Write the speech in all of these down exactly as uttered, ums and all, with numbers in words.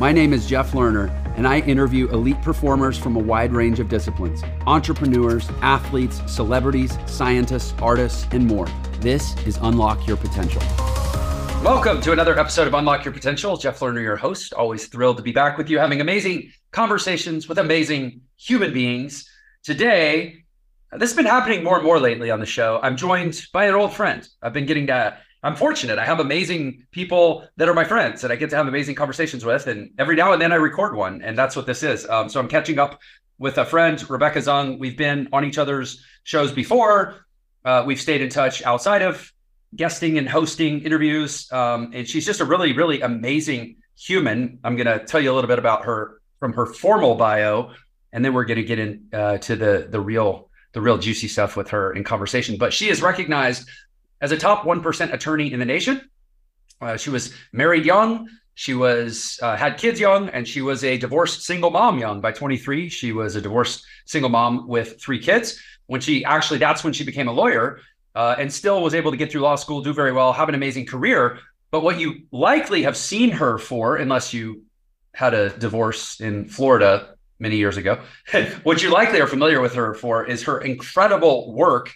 My name is Jeff Lerner, and I interview elite performers from a wide range of disciplines: entrepreneurs, athletes, celebrities, scientists, artists, and more. This is Unlock Your Potential. Welcome to another episode of Unlock Your Potential. Jeff Lerner, your host. Always thrilled to be back with you, having amazing conversations with amazing human beings. Today, this has been happening more and more lately on the show. I'm joined by an old friend. I've been getting to, I'm fortunate. I have amazing people that are my friends that I get to have amazing conversations with. And every now and then I record one, and that's what this is. Um, so I'm catching up with a friend, Rebecca Zung. We've been on each other's shows before. Uh, we've stayed in touch outside of guesting and hosting interviews. Um, and she's just a really, really amazing human. I'm going to tell you a little bit about her from her formal bio, and then we're going to get into uh, to the, the real the real juicy stuff with her in conversation. But she is recognized as a top one percent attorney in the nation. Uh, she was married young. She was uh, had kids young, and she was a divorced single mom young. By twenty-three, she was a divorced single mom with three kids. When she actually, that's when she became a lawyer uh, and still was able to get through law school, do very well, have an amazing career. But what you likely have seen her for, unless you had a divorce in Florida many years ago, what you likely are familiar with her for is her incredible work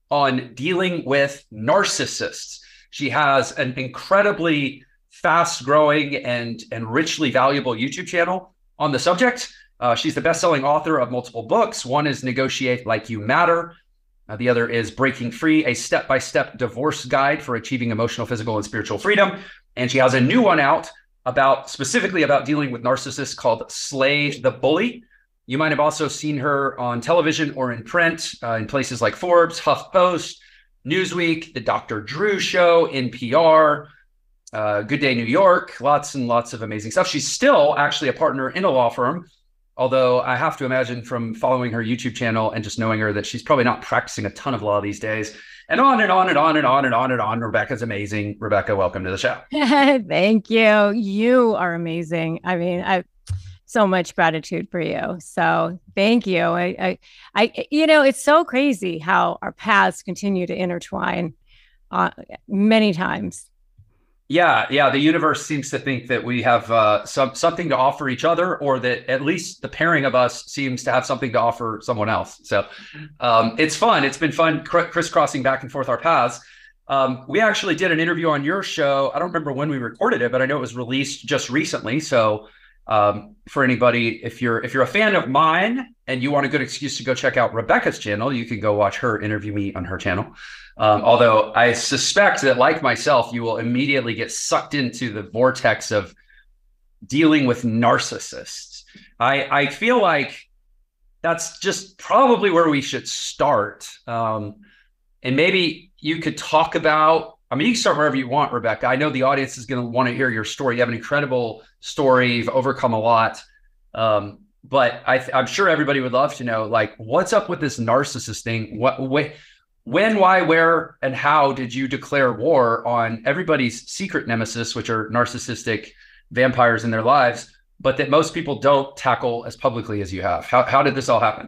on dealing with narcissists. She has an incredibly fast growing and, and richly valuable YouTube channel on the subject. Uh, she's the best-selling author of multiple books. One is Negotiate Like You Matter. Uh, the other is Breaking Free, a step-by-step divorce guide for achieving emotional, physical, and spiritual freedom. And she has a new one out about specifically about dealing with narcissists called Slay the Bully. You might have also seen her on television or in print uh, in places like Forbes, HuffPost, Newsweek, The Doctor Drew Show, N P R, uh, Good Day New York, lots and lots of amazing stuff. She's still actually a partner in a law firm, although I have to imagine from following her YouTube channel and just knowing her that she's probably not practicing a ton of law these days. And on and on and on and on and on and on. Rebecca's amazing. Rebecca, welcome to the show. Thank you. You are amazing. I mean, I so much gratitude for you. So thank you. I, I, I, you know, it's so crazy how our paths continue to intertwine uh, many times. Yeah, yeah. The universe seems to think that we have uh, some something to offer each other, or that at least the pairing of us seems to have something to offer someone else. So um, it's fun. It's been fun cr- crisscrossing back and forth our paths. Um, we actually did an interview on your show. I don't remember when we recorded it, but I know it was released just recently. So um, for anybody, if you're if you're a fan of mine and you want a good excuse to go check out Rebecca's channel, you can go watch her interview me on her channel. Um, although I suspect that, like myself, you will immediately get sucked into the vortex of dealing with narcissists. I, I feel like that's just probably where we should start. Um, and maybe you could talk about, I mean, you can start wherever you want, Rebecca. I know the audience is going to want to hear your story. You have an incredible story. You've overcome a lot. Um, but I th- I'm sure everybody would love to know, like, what's up with this narcissist thing? What, wh- When, why, where, and how did you declare war on everybody's secret nemesis, which are narcissistic vampires in their lives, but that most people don't tackle as publicly as you have? How how did this all happen?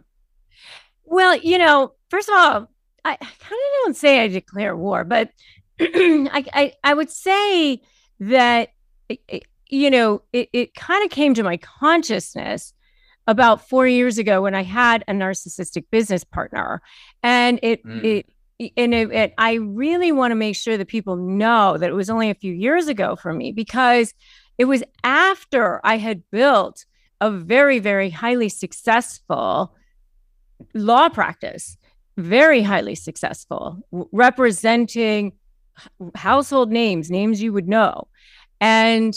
Well, you know, first of all, I kind of don't say I declare war, but I, I I would say that, you know, it, it kind of came to my consciousness about four years ago when I had a narcissistic business partner, and it, mm. it, and it, it, I really want to make sure that people know that it was only a few years ago for me, because it was after I had built a very, very highly successful law practice, very highly successful, representing household names, names you would know. And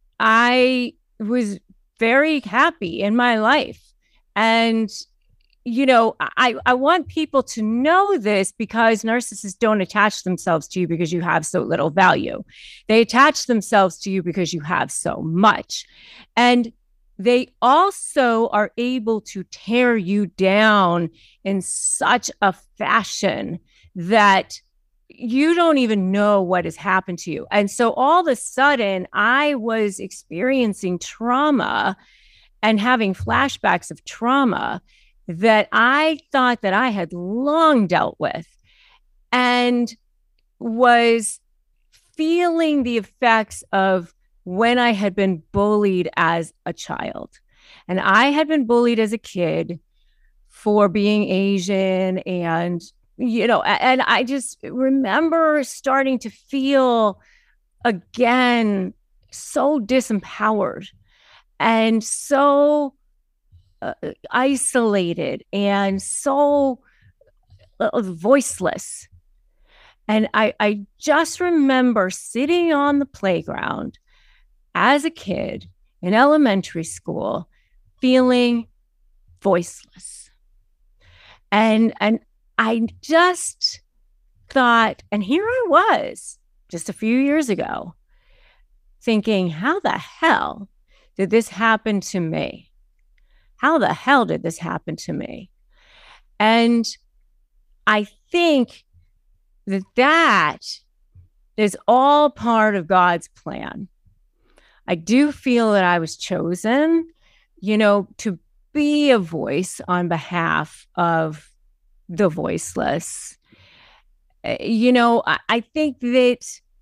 I was very happy in my life. And, you know, I, I want people to know this, because narcissists don't attach themselves to you because you have so little value. They attach themselves to you because you have so much. And they also are able to tear you down in such a fashion that you don't even know what has happened to you. And so all of a sudden, I was experiencing trauma and having flashbacks of trauma that I thought that I had long dealt with, and was feeling the effects of when I had been bullied as a child. And I had been bullied as a kid for being Asian, and, you know, and I just remember starting to feel again so disempowered and so uh, isolated and so uh, voiceless. And I, I just remember sitting on the playground as a kid in elementary school, feeling voiceless. And, and I just thought, and here I was just a few years ago, thinking, how the hell did this happen to me? How the hell did this happen to me? And I think that that is all part of God's plan. I do feel that I was chosen, you know, to be a voice on behalf of the voiceless. You know, I, I think that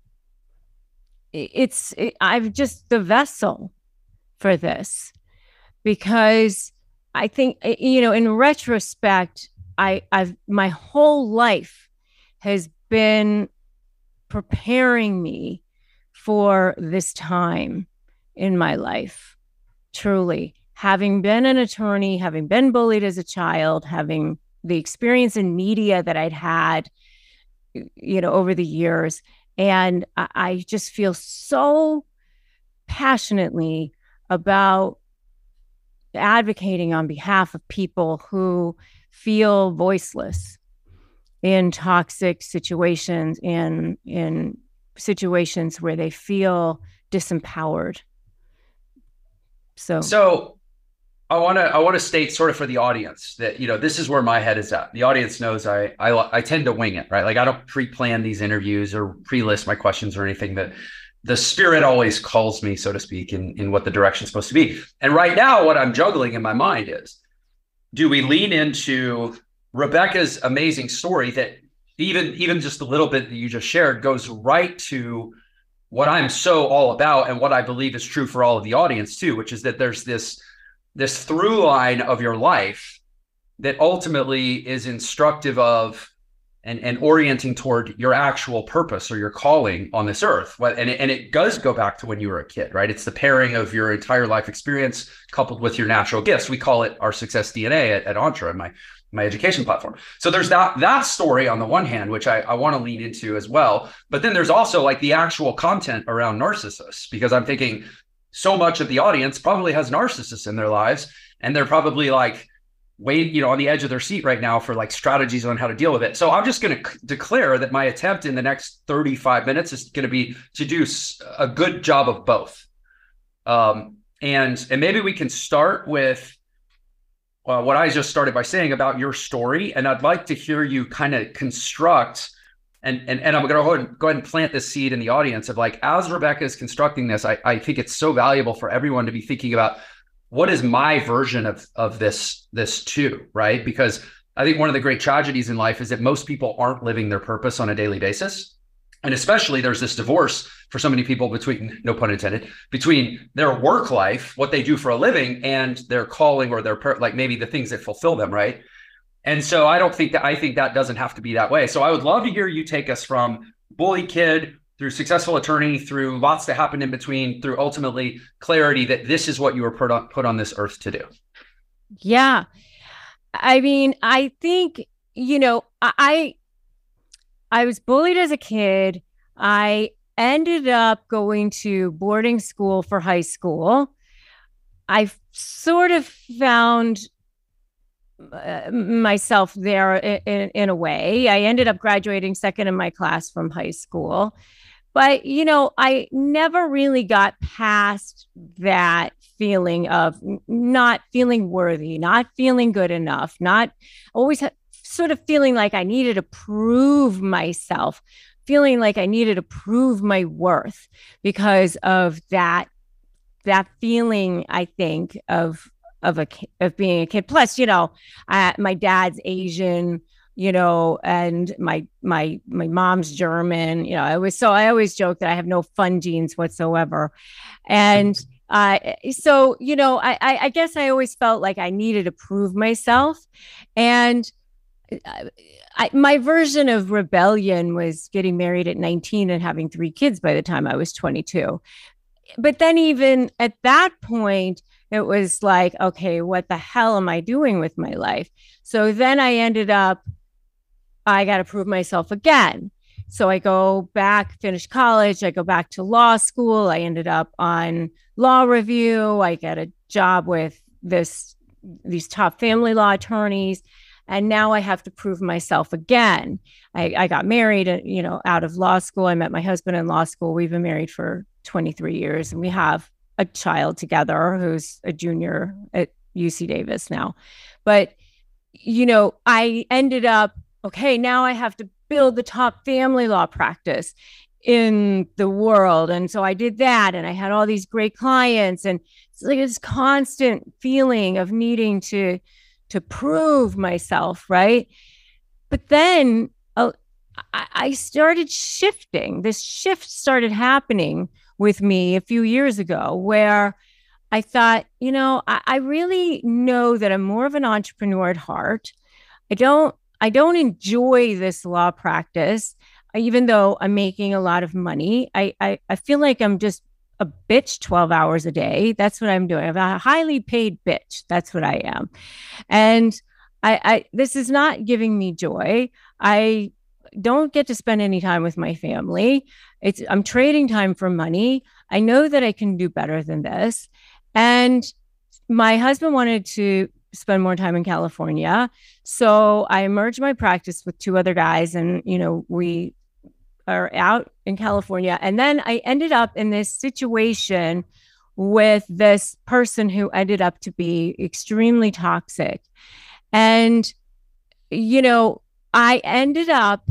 it's, it, I'm just the vessel for this, because I think, you know, in retrospect, I, I've, my whole life has been preparing me for this time in my life. Truly, having been an attorney, having been bullied as a child, having the experience in media that I'd had, you know, over the years. And I, I just feel so passionately about advocating on behalf of people who feel voiceless in toxic situations, in in situations where they feel disempowered. So, so I want to I want to state sort of for the audience that, you know, this is where my head is at. The audience knows I I, I tend to wing it, right? Like, I don't pre-plan these interviews or pre-list my questions or anything. That the spirit always calls me, so to speak, in in what the direction's supposed to be. And right now, what I'm juggling in my mind is, do we lean into Rebecca's amazing story that even even just a little bit that you just shared goes right to what I'm so all about and what I believe is true for all of the audience too, which is that there's this this through line of your life that ultimately is instructive of and, and orienting toward your actual purpose or your calling on this earth. And it, and it does go back to when you were a kid, right? It's the pairing of your entire life experience coupled with your natural gifts. We call it our success D N A at, at Entre, my, my education platform. So there's that, that story on the one hand, which I, I want to lean into as well. But then there's also like the actual content around narcissists, because I'm thinking so much of the audience probably has narcissists in their lives, and they're probably like, wait, you know, on the edge of their seat right now for like strategies on how to deal with it. So I'm just going to c- declare that my attempt in the next thirty-five minutes is going to be to do a good job of both. Um, and, and maybe we can start with uh, what I just started by saying about your story. And I'd like to hear you kind of construct, and, and, and I'm going to go ahead, and, go ahead and plant this seed in the audience of like, as Rebecca is constructing this, I, I think it's so valuable for everyone to be thinking about, what is my version of, of this, this too, right? Because I think one of the great tragedies in life is that most people aren't living their purpose on a daily basis. And especially there's this divorce for so many people between, no pun intended, between their work life, what they do for a living, and their calling or their, per- like maybe the things that fulfill them, right? And so I don't think that, I think that doesn't have to be that way. So I would love to hear you take us from bully kid through successful attorney, through lots that happened in between, through ultimately clarity that this is what you were put on, put on this earth to do. Yeah. I mean, I think, you know, I, I was bullied as a kid. I ended up going to boarding school for high school. I sort of found uh, myself there in, in, in a way. I ended up graduating second in my class from high school. But, you know, I never really got past that feeling of not feeling worthy, not feeling good enough, not always ha- sort of feeling like I needed to prove myself, feeling like I needed to prove my worth because of that, that feeling, I think, of of a of being a kid. Plus, you know, uh, my dad's Asian. you know, and my my my mom's German. You know, I was so I always joke that I have no fun genes whatsoever. And uh, so, you know, I, I I guess I always felt like I needed to prove myself. And I, my version of rebellion was getting married at nineteen and having three kids by the time I was twenty-two. But then even at that point, it was like, okay, what the hell am I doing with my life? So then I ended up, I got to prove myself again. So I go back, finish college. I go back to law school. I ended up on law review. I get a job with this, these top family law attorneys. And now I have to prove myself again. I, I got married, you know, out of law school. I met my husband in law school. We've been married for twenty-three years, and we have a child together who's a junior at U C Davis now. But, you know, I ended up, okay, now I have to build the top family law practice in the world. And so I did that, and I had all these great clients, and it's like this constant feeling of needing to to prove myself, right? But then uh, I started shifting. This shift started happening with me a few years ago, where I thought, you know, I, I really know that I'm more of an entrepreneur at heart. I don't, I don't enjoy this law practice, even though I'm making a lot of money. I, I, I feel like I'm just a bitch twelve hours a day. That's what I'm doing. I'm a highly paid bitch. That's what I am. And I, I, this is not giving me joy. I don't get to spend any time with my family. It's, I'm trading time for money. I know that I can do better than this. And my husband wanted to spend more time in California. So I merged my practice with two other guys, and, you know, we are out in California. And then I ended up in this situation with this person who ended up to be extremely toxic. And, you know, I ended up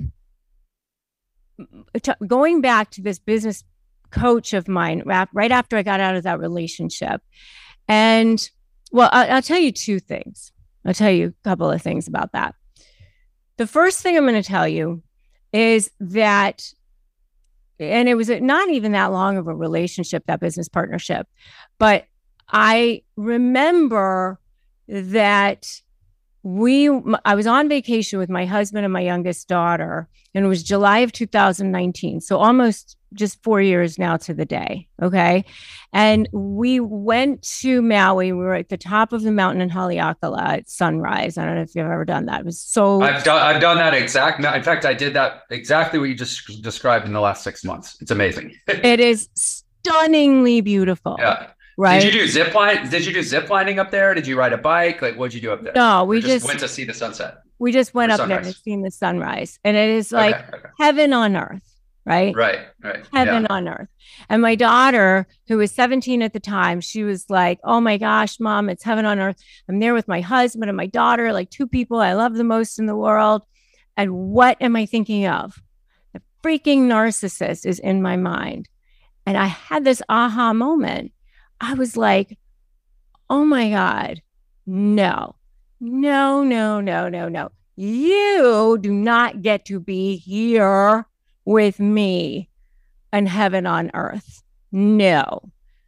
t- going back to this business coach of mine right after I got out of that relationship. And, well, I'll, I'll tell you two things. I'll tell you a couple of things about that. The first thing I'm going to tell you is that, and it was not even that long of a relationship, that business partnership, but I remember that we, I was on vacation with my husband and my youngest daughter, and it was July of two thousand nineteen. So almost just four years now to the day. Okay. And we went to Maui. We were at the top of the mountain in Haleakala at sunrise. I don't know if you've ever done that. It was so. I've done, I've done that exact. In fact, I did that exactly what you just described in the last six months. It's amazing. It is stunningly beautiful. Yeah. Right. Did you do zip line? Did you do zip lining up there? Did you ride a bike? Like, what'd you do up there? No, we just, just went to see the sunset. We just went up sunrise. there and seen the sunrise, and it is like okay, okay. heaven on earth. Right. Right. Right. Heaven yeah. on earth. And my daughter, who was seventeen at the time, she was like, oh my gosh, mom, it's heaven on earth. I'm there with my husband and my daughter, like two people I love the most in the world. And what am I thinking of? The freaking narcissist is in my mind. And I had this aha moment. I was like, oh my God, no, no, no, no, no, no. You do not get to be here with me and heaven on earth. No.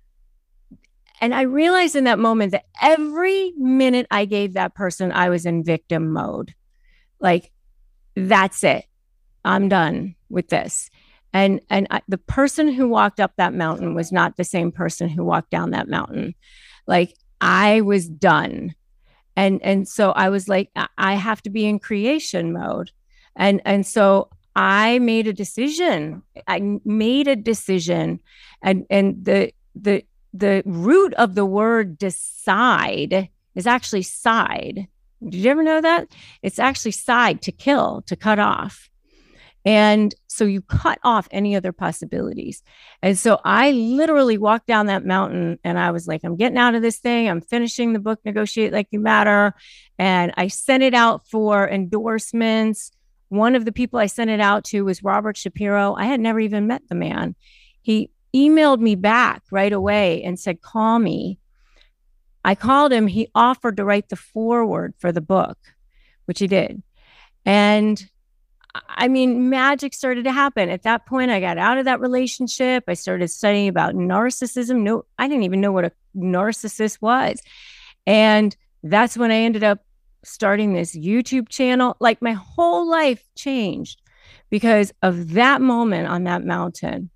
And I realized in that moment that every minute I gave that person, I was in victim mode. Like, that's it. I'm done with this. And and I, the person who walked up that mountain was not the same person who walked down that mountain. Like, I was done. And and so I was like, I have to be in creation mode. And and so I made a decision. I made a decision. And and the the the root of the word decide is actually side. Did you ever know that? It's actually side, to kill, to cut off. And so you cut off any other possibilities. And so I literally walked down that mountain, and I was like, I'm getting out of this thing. I'm finishing the book, Negotiate Like You Matter. And I sent it out for endorsements. One of the people I sent it out to was Robert Shapiro. I had never even met the man. He emailed me back right away and said, call me. I called him. He offered to write the foreword for the book, which he did. And I mean, magic started to happen. At that point, I got out of that relationship. I started studying about narcissism. No, I didn't even know what a narcissist was. And that's when I ended up starting this YouTube channel. Like my whole life changed because of that moment on that mountain.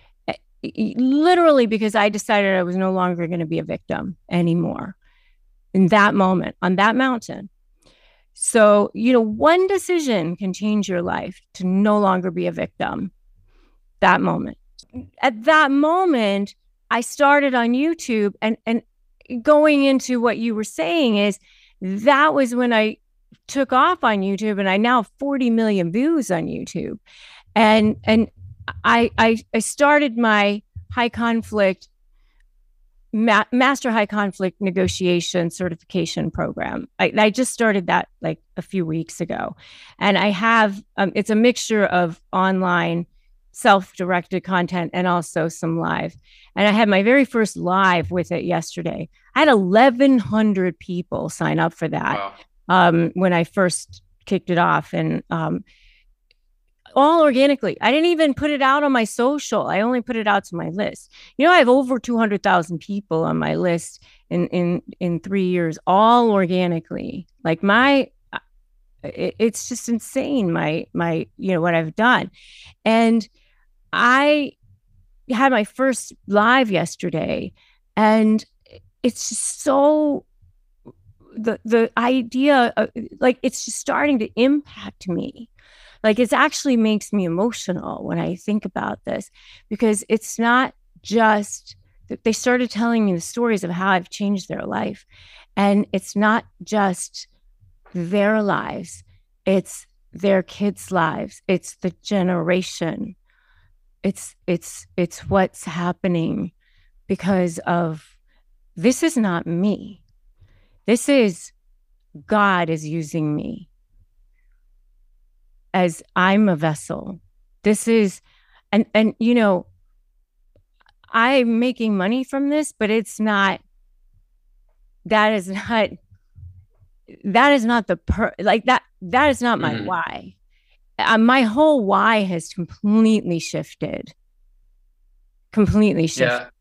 Literally because I decided I was no longer going to be a victim anymore in that moment on that mountain. So, you know, one decision can change your life to no longer be a victim. That moment. At that moment, I started on YouTube, and, and going into what you were saying is that was when I took off on YouTube, and I now have forty million views on YouTube. And, and I, I, I started my high conflict Ma- master high conflict negotiation certification program. I, I just started that like a few weeks ago. And I have, um, it's a mixture of online self-directed content and also some live. And I had my very first live with it yesterday. I had eleven hundred people sign up for that. Wow. um, when I first kicked it off. And um, all organically. I didn't even put it out on my social. I only put it out to my list. You know, I have over two hundred thousand people on my list in, in, in three years, all organically. Like my, it, it's just insane. My, my, you know, what I've done. And I had my first live yesterday, and it's just so, the, the idea of, like, it's just starting to impact me. Like, it actually makes me emotional when I think about this, because it's not just that they started telling me the stories of how I've changed their life. And it's not just their lives, it's their kids' lives. It's the generation. It's, it's, it's what's happening because of, this is not me. This is God is using me as I'm a vessel. This is, and, and, you know, I'm making money from this, but it's not, that is not, that is not the, per, like that, that is not my mm. why. Uh, my whole why has completely shifted, completely shifted. Yeah.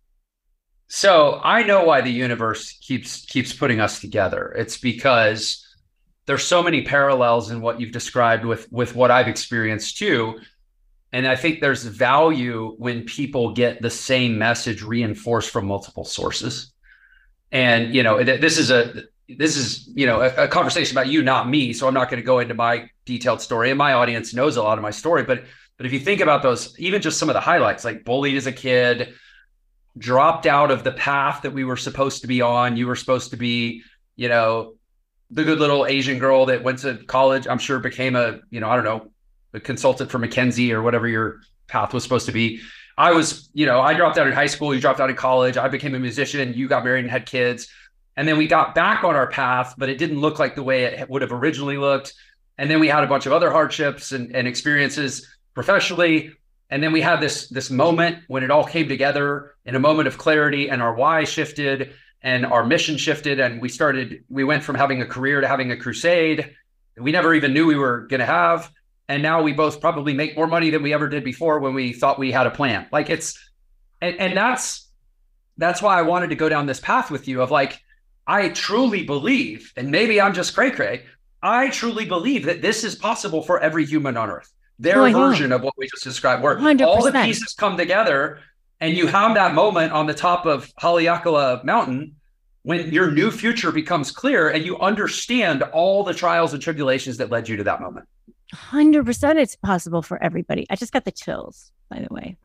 So I know why the universe keeps, keeps putting us together. It's because there's so many parallels in what you've described with, with what I've experienced too. And I think there's value when people get the same message reinforced from multiple sources. And, you know, this is a, this is, you know, a, a conversation about you, not me. So I'm not going to go into my detailed story, and my audience knows a lot of my story. But, but if you think about those, even just some of the highlights, like bullied as a kid, dropped out of the path that we were supposed to be on. You were supposed to be, you know, the good little Asian girl that went to college, I'm sure became a, you know, I don't know, a consultant for McKinsey or whatever your path was supposed to be. I was, you know, I dropped out in high school. You dropped out in college. I became a musician. You got married and had kids. And then we got back on our path, but it didn't look like the way it would have originally looked. And then we had a bunch of other hardships and, and experiences professionally. And then we had this, this moment when it all came together in a moment of clarity, and our why shifted and our mission shifted. And we started, we went from having a career to having a crusade we never even knew we were going to have. And now we both probably make more money than we ever did before when we thought we had a plan. Like it's, and, and that's, that's why I wanted to go down this path with you of like, I truly believe, and maybe I'm just cray cray, I truly believe that this is possible for every human on earth. Their oh, version of what we just described, where one hundred percent all the pieces come together and you have that moment on the top of Haleakala Mountain when your new future becomes clear and you understand all the trials and tribulations that led you to that moment. one hundred percent it's possible for everybody. I just got the chills, by the way.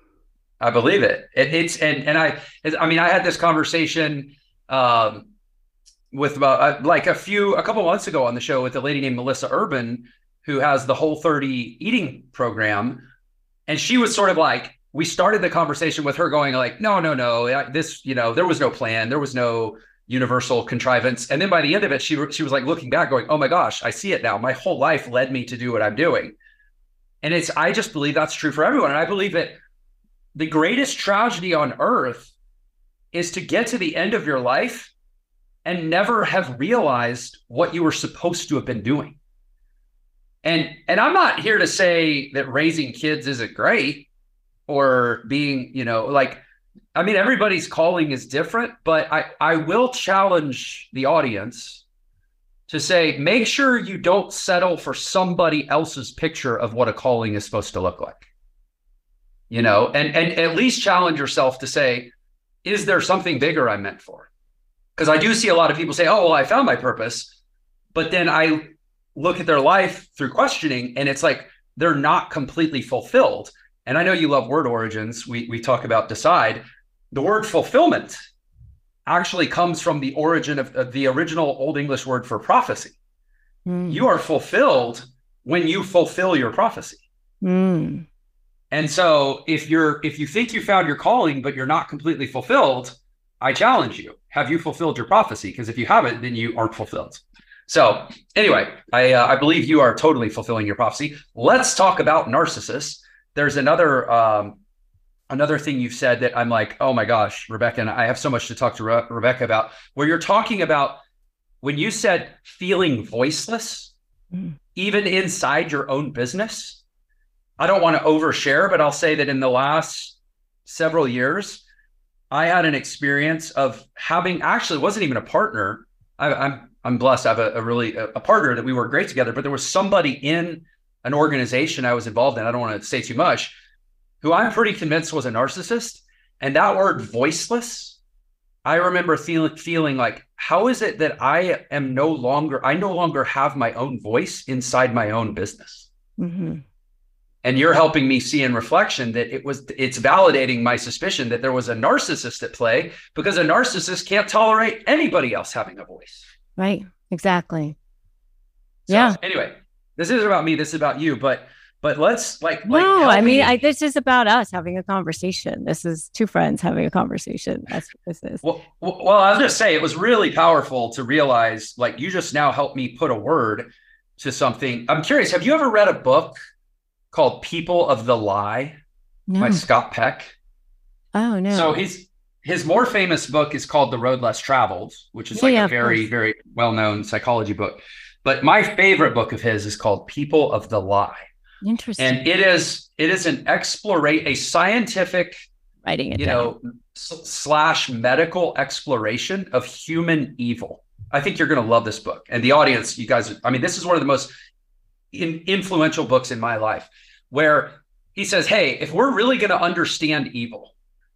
I believe it. it it's, and, and I, I mean, I had this conversation um, with about uh, like a few, a couple months ago on the show with a lady named Melissa Urban, who has the Whole thirty eating program. And she was sort of like, we started the conversation with her going like, no, no, no, this, you know, there was no plan. There was no universal contrivance. And then by the end of it, she, she was like looking back going, oh my gosh, I see it now. My whole life led me to do what I'm doing. And it's, I just believe that's true for everyone. And I believe that the greatest tragedy on earth is to get to the end of your life and never have realized what you were supposed to have been doing. And and I'm not here to say that raising kids isn't great or being, you know, like, I mean, everybody's calling is different, but I, I will challenge the audience to say, make sure you don't settle for somebody else's picture of what a calling is supposed to look like. You know, and, and at least challenge yourself to say, is there something bigger I'm meant for? Because I do see a lot of people say, oh, well, I found my purpose. But then I look at their life through questioning, and it's like they're not completely fulfilled. And I know you love word origins. We, we talk about decide. The word fulfillment actually comes from the origin of, of the original Old English word for prophecy. Mm. You are fulfilled when you fulfill your prophecy. Mm. And so if you're if you think you found your calling, but you're not completely fulfilled, I challenge you. Have you fulfilled your prophecy? Because if you haven't, then you aren't fulfilled. So anyway, I uh, I believe you are totally fulfilling your prophecy. Let's talk about narcissists. There's another um, another thing you've said that I'm like, oh my gosh, Rebecca, and I have so much to talk to Re- Rebecca about, where you're talking about when you said feeling voiceless, mm. even inside your own business. I don't want to overshare, but I'll say that in the last several years, I had an experience of having, actually, it wasn't even a partner. I, I'm I'm blessed. I have a, a really a, a partner that we work great together, but there was somebody in an organization I was involved in, I don't want to say too much, who I'm pretty convinced was a narcissist. And that word voiceless, I remember feeling feeling like, how is it that I am no longer, I no longer have my own voice inside my own business? Mm-hmm. And you're helping me see in reflection that it was, it's validating my suspicion that there was a narcissist at play, because a narcissist can't tolerate anybody else having a voice. Right. Exactly. So, yeah. Anyway, this isn't about me. This is about you. But, but let's like, no, like I mean, me. I, this is about us having a conversation. This is two friends having a conversation. That's what this is. Well, well, I was going to say, it was really powerful to realize, like, you just now helped me put a word to something. I'm curious. Have you ever read a book called People of the Lie no. by Scott Peck? Oh, no. So he's, his more famous book is called The Road Less Traveled, which is like yeah, a very, course. very well-known psychology book. But my favorite book of his is called People of the Lie. Interesting. And it is, it is an exploration, a scientific, writing it you down. know, s- slash medical exploration of human evil. I think you're going to love this book. And the audience, you guys, I mean, this is one of the most in, influential books in my life, where he says, hey, if we're really going to understand evil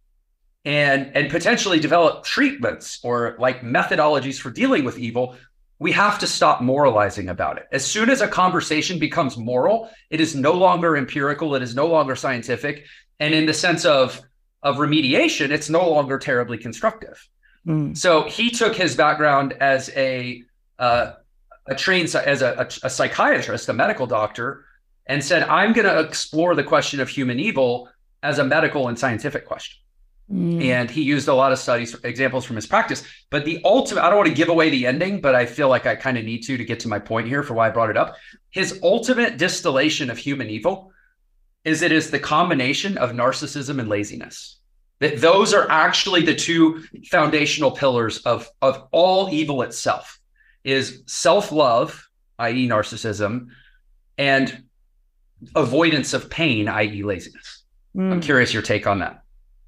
and, and potentially develop treatments or like methodologies for dealing with evil, we have to stop moralizing about it. As soon as a conversation becomes moral, it is no longer empirical. It is no longer scientific. And in the sense of, of remediation, it's no longer terribly constructive. Mm. So he took his background as a, uh, a trained, as a, a, a psychiatrist, a medical doctor, and said, I'm going to explore the question of human evil as a medical and scientific question. Mm. And he used a lot of studies, examples from his practice. But the ultimate, I don't want to give away the ending, but I feel like I kind of need to, to get to my point here for why I brought it up. His ultimate distillation of human evil is it is the combination of narcissism and laziness. That those are actually the two foundational pillars of, of all evil itself, is self-love, that is narcissism, and avoidance of pain, that is laziness. Mm. I'm curious your take on that.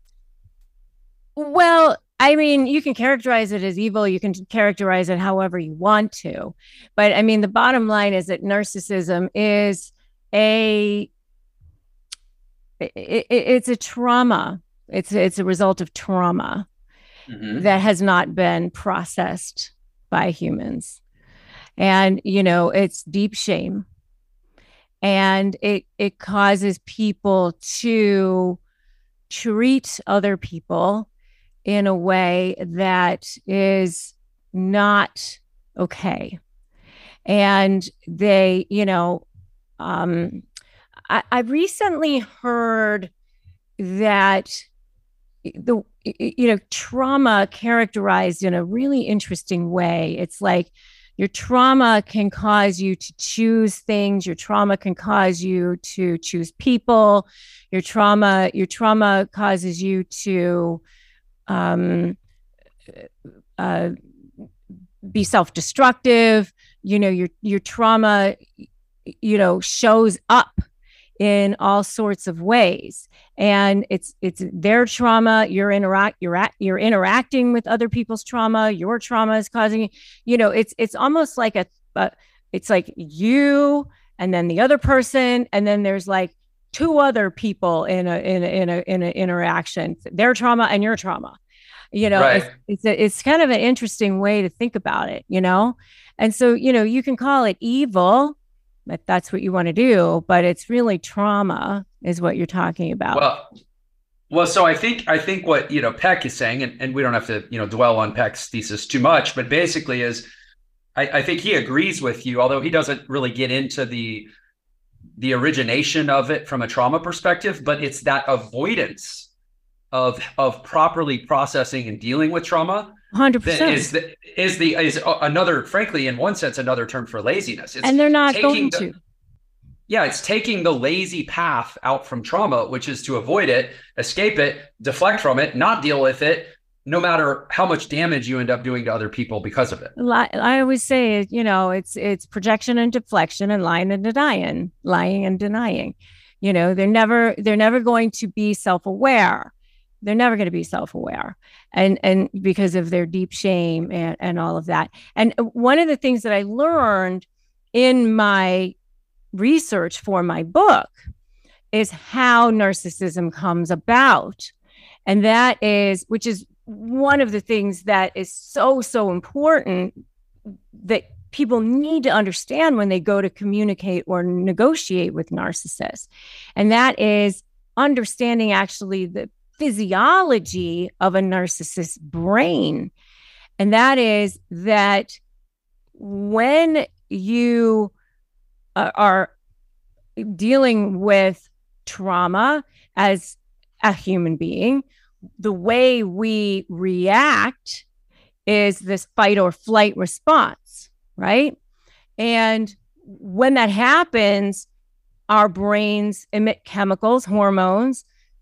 Well, I mean, you can characterize it as evil. You can characterize it however you want to. But I mean, the bottom line is that narcissism is a, it, it, it's a trauma. It's, it's a result of trauma mm-hmm. that has not been processed by humans. And, you know, it's deep shame. And it, it causes people to treat other people in a way that is not okay. And they, you know, um, I, I recently heard that the, you know, trauma characterized in a really interesting way. It's like your trauma can cause you to choose things. Your trauma can cause you to choose people. Your trauma, your trauma causes you to um, uh, be self-destructive. You know, your, your trauma you know, shows up in all sorts of ways. And it's it's their trauma. You're interact you're at you're interacting with other people's trauma. Your trauma is causing, you know, it's it's almost like a, a it's like you and then the other person, and then there's like two other people in a in a in a in an interaction, their trauma and your trauma. You know, right. it's it's, a, it's kind of an interesting way to think about it, you know? And so, you know, you can call it evil, if that's what you want to do, but it's really trauma is what you're talking about. Well, well, so I think I think what, you know, Peck is saying, and, and we don't have to, you know, dwell on Peck's thesis too much, but basically is, I, I think he agrees with you, although he doesn't really get into the the origination of it from a trauma perspective, but it's that avoidance of of properly processing and dealing with trauma. one hundred percent is the is the is another, frankly, in one sense, another term for laziness. It's and they're not going the, to. Yeah, it's taking the lazy path out from trauma, which is to avoid it, escape it, deflect from it, not deal with it, no matter how much damage you end up doing to other people because of it. I always say, you know, it's it's projection and deflection and lying and denying, lying and denying. You know, they're never they're never going to be self-aware. They're never going to be self-aware, and and because of their deep shame and, and all of that. And one of the things that I learned in my research for my book is how narcissism comes about. And that is, which is one of the things that is so, so important that people need to understand when they go to communicate or negotiate with narcissists. And that is understanding actually the physiology of a narcissist's brain. And that is that when you uh, are dealing with trauma as a human being, the way we react is this fight or flight response, right? And when that happens, our brains emit chemicals, hormones,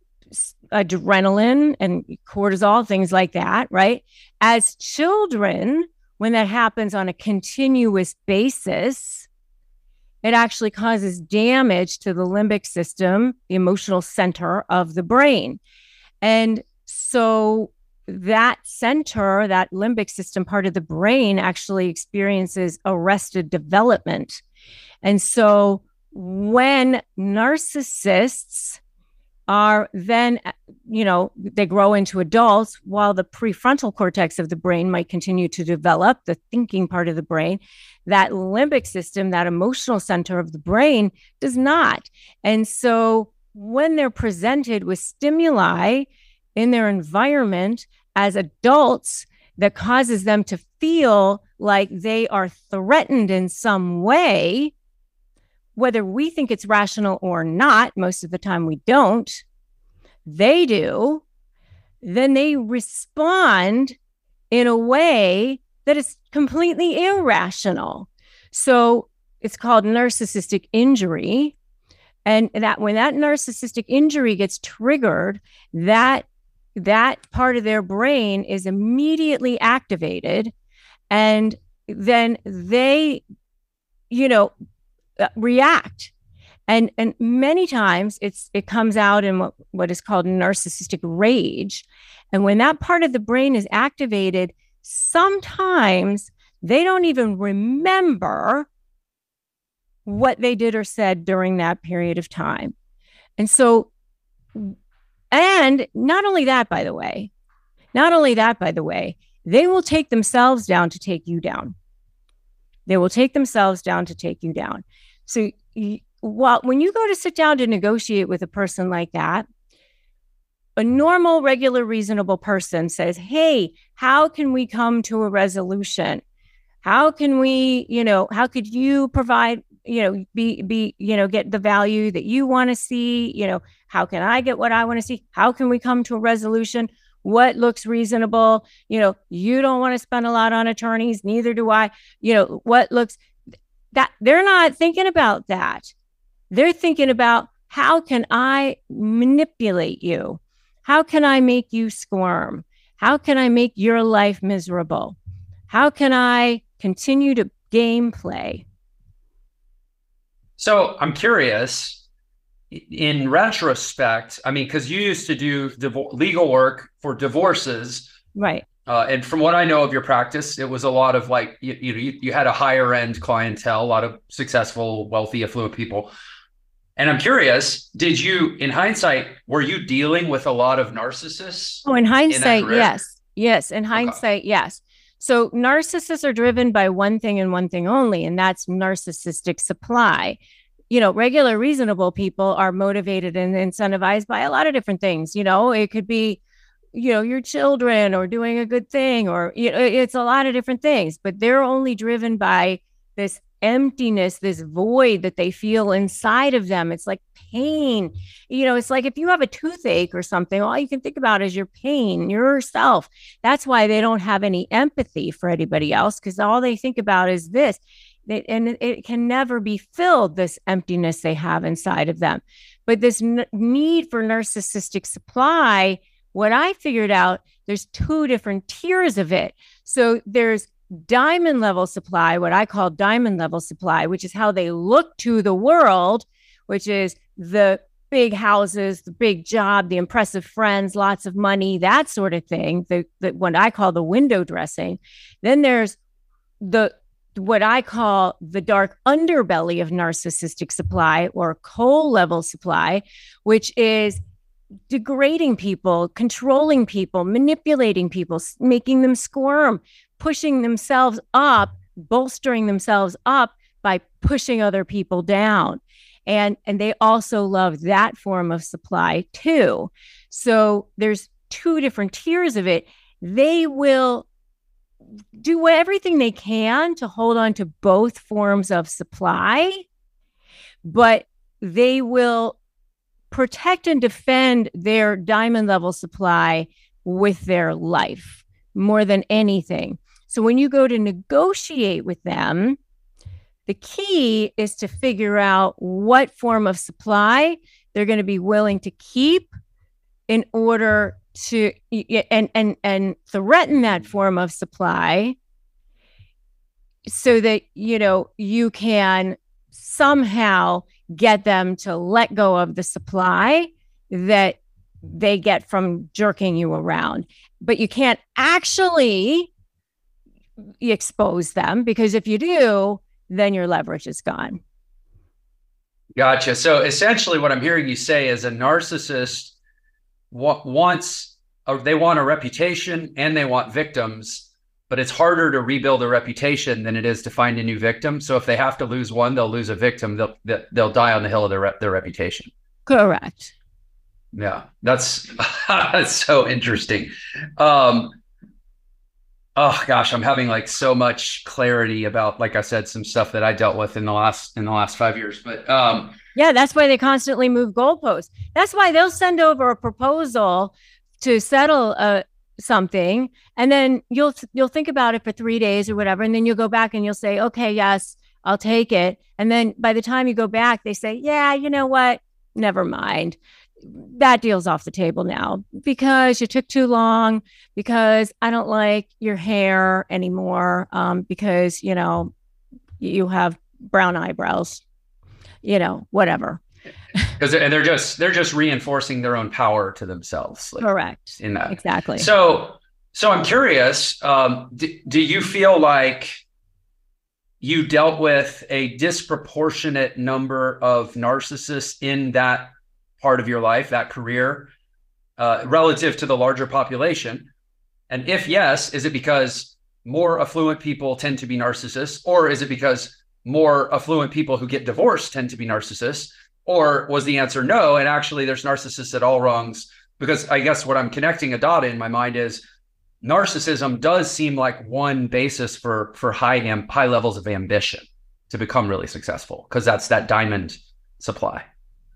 adrenaline and cortisol, things like that, right? As children, when that happens on a continuous basis, it actually causes damage to the limbic system, the emotional center of the brain. And so that center, that limbic system part of the brain actually experiences arrested development. And so when narcissists are then, you know, they grow into adults while the prefrontal cortex of the brain might continue to develop, the thinking part of the brain, that limbic system, that emotional center of the brain does not. And so when they're presented with stimuli in their environment as adults that causes them to feel like they are threatened in some way, whether we think it's rational or not, most of the time we don't, they do, then they respond in a way that is completely irrational. So it's called narcissistic injury. And that when that narcissistic injury gets triggered, that that part of their brain is immediately activated. And then they, you know, Uh, react. And and many times it's it comes out in what, what is called narcissistic rage. And when that part of the brain is activated, sometimes they don't even remember what they did or said during that period of time. And so, and not only that, by the way, not only that, by the way, they will take themselves down to take you down. They will take themselves down to take you down. So you, while, when you go to sit down to negotiate with a person like that, a normal, regular, reasonable person says, hey, how can we come to a resolution? How can we, you know, how could you provide, you know, be, be, you know, get the value that you want to see? You know, how can I get what I want to see? How can we come to a resolution? What looks reasonable? You know, you don't want to spend a lot on attorneys, neither do I. You know, what looks that they're not thinking about that. They're thinking about how can I manipulate you? How can I make you squirm? How can I make your life miserable? How can I continue to game play? So I'm curious, in retrospect, I mean, because you used to do divo- legal work for divorces. Right. Uh, and from what I know of your practice, it was a lot of like, you, you, you had a higher end clientele, a lot of successful, wealthy, affluent people. And I'm curious, did you, in hindsight, were you dealing with a lot of narcissists Oh, in in that hindsight, career? yes. Yes. In Okay. hindsight, yes. So narcissists are driven by one thing and one thing only, and that's narcissistic supply. You know, regular, reasonable people are motivated and incentivized by a lot of different things. You know, it could be, you know, your children or doing a good thing, or, you know, it's a lot of different things, but they're only driven by this emptiness, this void that they feel inside of them. It's like pain. You know, it's like if you have a toothache or something, all you can think about is your pain, yourself. That's why they don't have any empathy for anybody else, because all they think about is this. They, and it can never be filled, this emptiness they have inside of them. But this n- need for narcissistic supply, what I figured out, there's two different tiers of it. So there's diamond level supply, what I call diamond level supply, which is how they look to the world, which is the big houses, the big job, the impressive friends, lots of money, that sort of thing, the, the what I call the window dressing. Then there's the what I call the dark underbelly of narcissistic supply, or coal level supply, which is degrading people, controlling people, manipulating people, making them squirm, pushing themselves up, bolstering themselves up by pushing other people down. And, and they also love that form of supply too. So there's two different tiers of it. They will do everything they can to hold on to both forms of supply, but they will protect and defend their diamond level supply with their life more than anything. So when you go to negotiate with them, the key is to figure out what form of supply they're going to be willing to keep in order to and and and threaten that form of supply, so that, you know, you can somehow get them to let go of the supply that they get from jerking you around. But you can't actually expose them, because if you do, then your leverage is gone. Gotcha. So essentially what I'm hearing you say is a narcissist wa- wants, or they want a reputation and they want victims, but it's harder to rebuild a reputation than it is to find a new victim. So if they have to lose one, they'll lose a victim. They'll, they'll die on the hill of their, rep, their reputation. Correct. Yeah, that's, that's so interesting. Um, oh gosh, I'm having like so much clarity about, like I said, some stuff that I dealt with in the last, in the last five years, but, um, yeah, that's why they constantly move goalposts. That's why they'll send over a proposal to settle uh, something, and then you'll you'll think about it for three days or whatever, and then you'll go back and you'll say, okay, yes, I'll take it. And then by the time you go back, they say, yeah, you know what? Never mind. That deal's off the table now because you took too long, because I don't like your hair anymore, um, because, you know, you have brown eyebrows, you know, whatever. Because they're, and they're just they're just reinforcing their own power to themselves. Like, correct. In that. Exactly. So so I'm curious, um, do, do you feel like you dealt with a disproportionate number of narcissists in that part of your life, that career, uh, relative to the larger population? And if yes, is it because more affluent people tend to be narcissists, or is it because more affluent people who get divorced tend to be narcissists? Or was the answer no, and actually there's narcissists at all rungs? Because I guess what I'm connecting a dot in my mind is narcissism does seem like one basis for for high am, high levels of ambition to become really successful, because that's that diamond supply.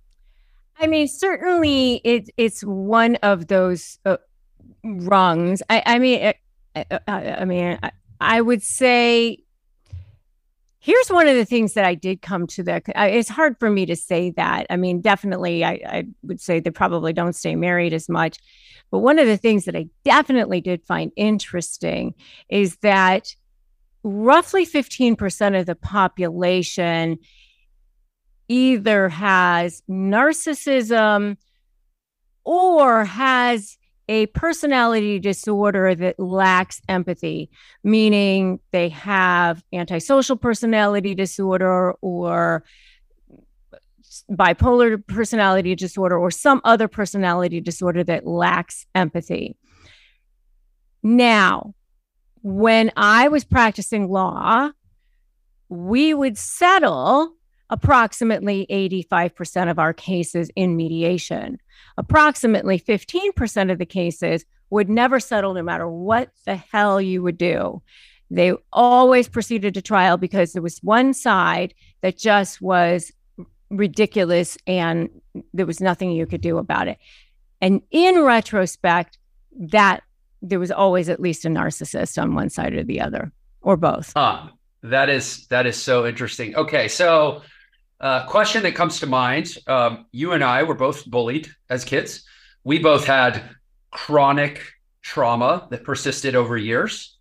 I mean, certainly it, it's one of those uh, rungs. I, I mean, I, I, I mean, I, I would say, here's one of the things that I did come to the, it's hard for me to say that. I mean, definitely, I, I would say they probably don't stay married as much. But one of the things that I definitely did find interesting is that roughly fifteen percent of the population either has narcissism or has a personality disorder that lacks empathy, meaning they have antisocial personality disorder or bipolar personality disorder or some other personality disorder that lacks empathy. Now, when I was practicing law, we would settle approximately eighty-five percent of our cases in mediation. Approximately fifteen percent of the cases would never settle no matter what the hell you would do. They always proceeded to trial because there was one side that just was ridiculous and there was nothing you could do about it. And in retrospect, that there was always at least a narcissist on one side or the other, or both. Huh. That is, that is so interesting. Okay. So uh, question that comes to mind, um, you and I were both bullied as kids. We both had chronic trauma that persisted over years.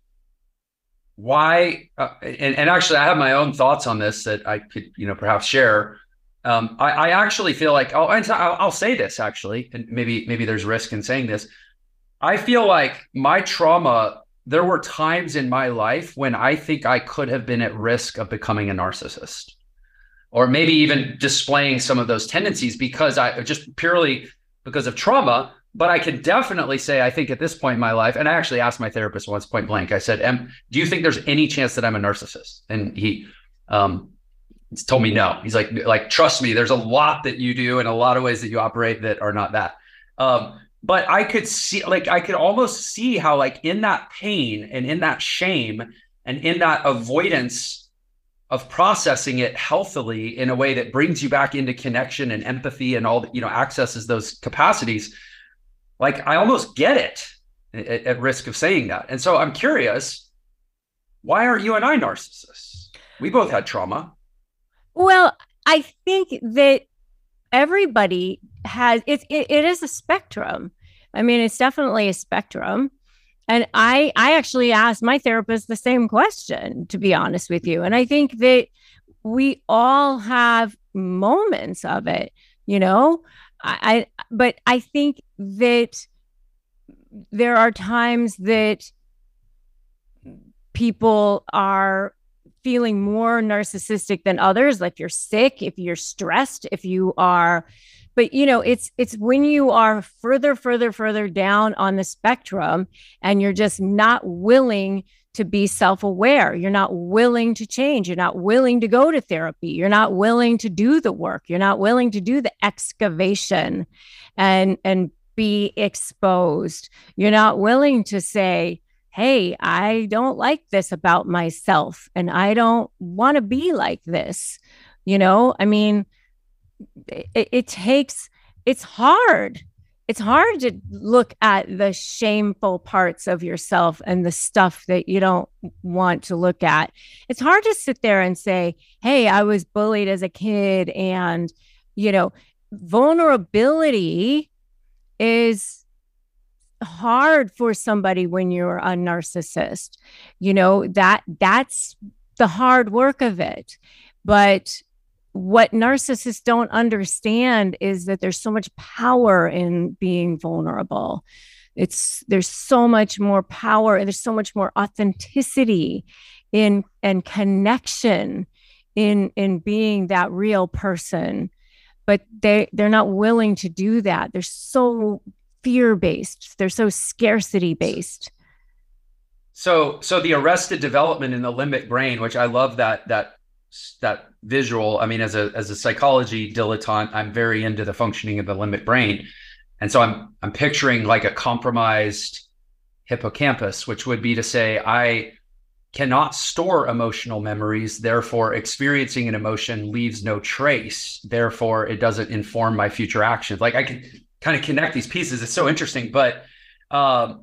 Why? Uh, and, and actually I have my own thoughts on this that I could, you know, perhaps share. Um, I, I actually feel like, oh, and I'll, I'll say this actually, and maybe, maybe there's risk in saying this. I feel like my trauma, there were times in my life when I think I could have been at risk of becoming a narcissist, or maybe even displaying some of those tendencies because I just purely because of trauma. But I can definitely say, I think at this point in my life, and I actually asked my therapist once point blank, I said, em, do you think there's any chance that I'm a narcissist? And he um, told me no. He's like, like, trust me, there's a lot that you do and a lot of ways that you operate that are not that. Um, But I could see, like, I could almost see how, like, in that pain and in that shame and in that avoidance of processing it healthily in a way that brings you back into connection and empathy and all that, you know, accesses those capacities. Like, I almost get it at, at risk of saying that. And so I'm curious, why aren't you and I narcissists? We both had trauma. Well, I think that everybody has, it, it, it is a spectrum. I mean, it's definitely a spectrum. And I, I actually asked my therapist the same question, to be honest with you. And I think that we all have moments of it, you know, I, I but I think that there are times that people are feeling more narcissistic than others. Like, you're sick, if you're stressed, if you are, but you know, it's, it's when you are further, further, further down on the spectrum and you're just not willing to be self-aware. You're not willing to change. You're not willing to go to therapy. You're not willing to do the work. You're not willing to do the excavation and, and be exposed. You're not willing to say, hey, I don't like this about myself and I don't want to be like this. You know, I mean, it, it takes, it's hard. It's hard to look at the shameful parts of yourself and the stuff that you don't want to look at. It's hard to sit there and say, hey, I was bullied as a kid. And, you know, vulnerability is hard for somebody when you're a narcissist. You know, that that's the hard work of it. But what narcissists don't understand is that there's so much power in being vulnerable. It's there's so much more power and there's so much more authenticity in and connection in in being that real person. But they they're not willing to do that. They're so fear-based. They're so scarcity-based. So so the arrested development in the limbic brain, which I love that that that visual. I mean, as a as a psychology dilettante, I'm very into the functioning of the limbic brain. And so I'm I'm picturing like a compromised hippocampus, which would be to say, I cannot store emotional memories, therefore experiencing an emotion leaves no trace, therefore it doesn't inform my future actions. Like, I can kind of connect these pieces. It's so interesting. But um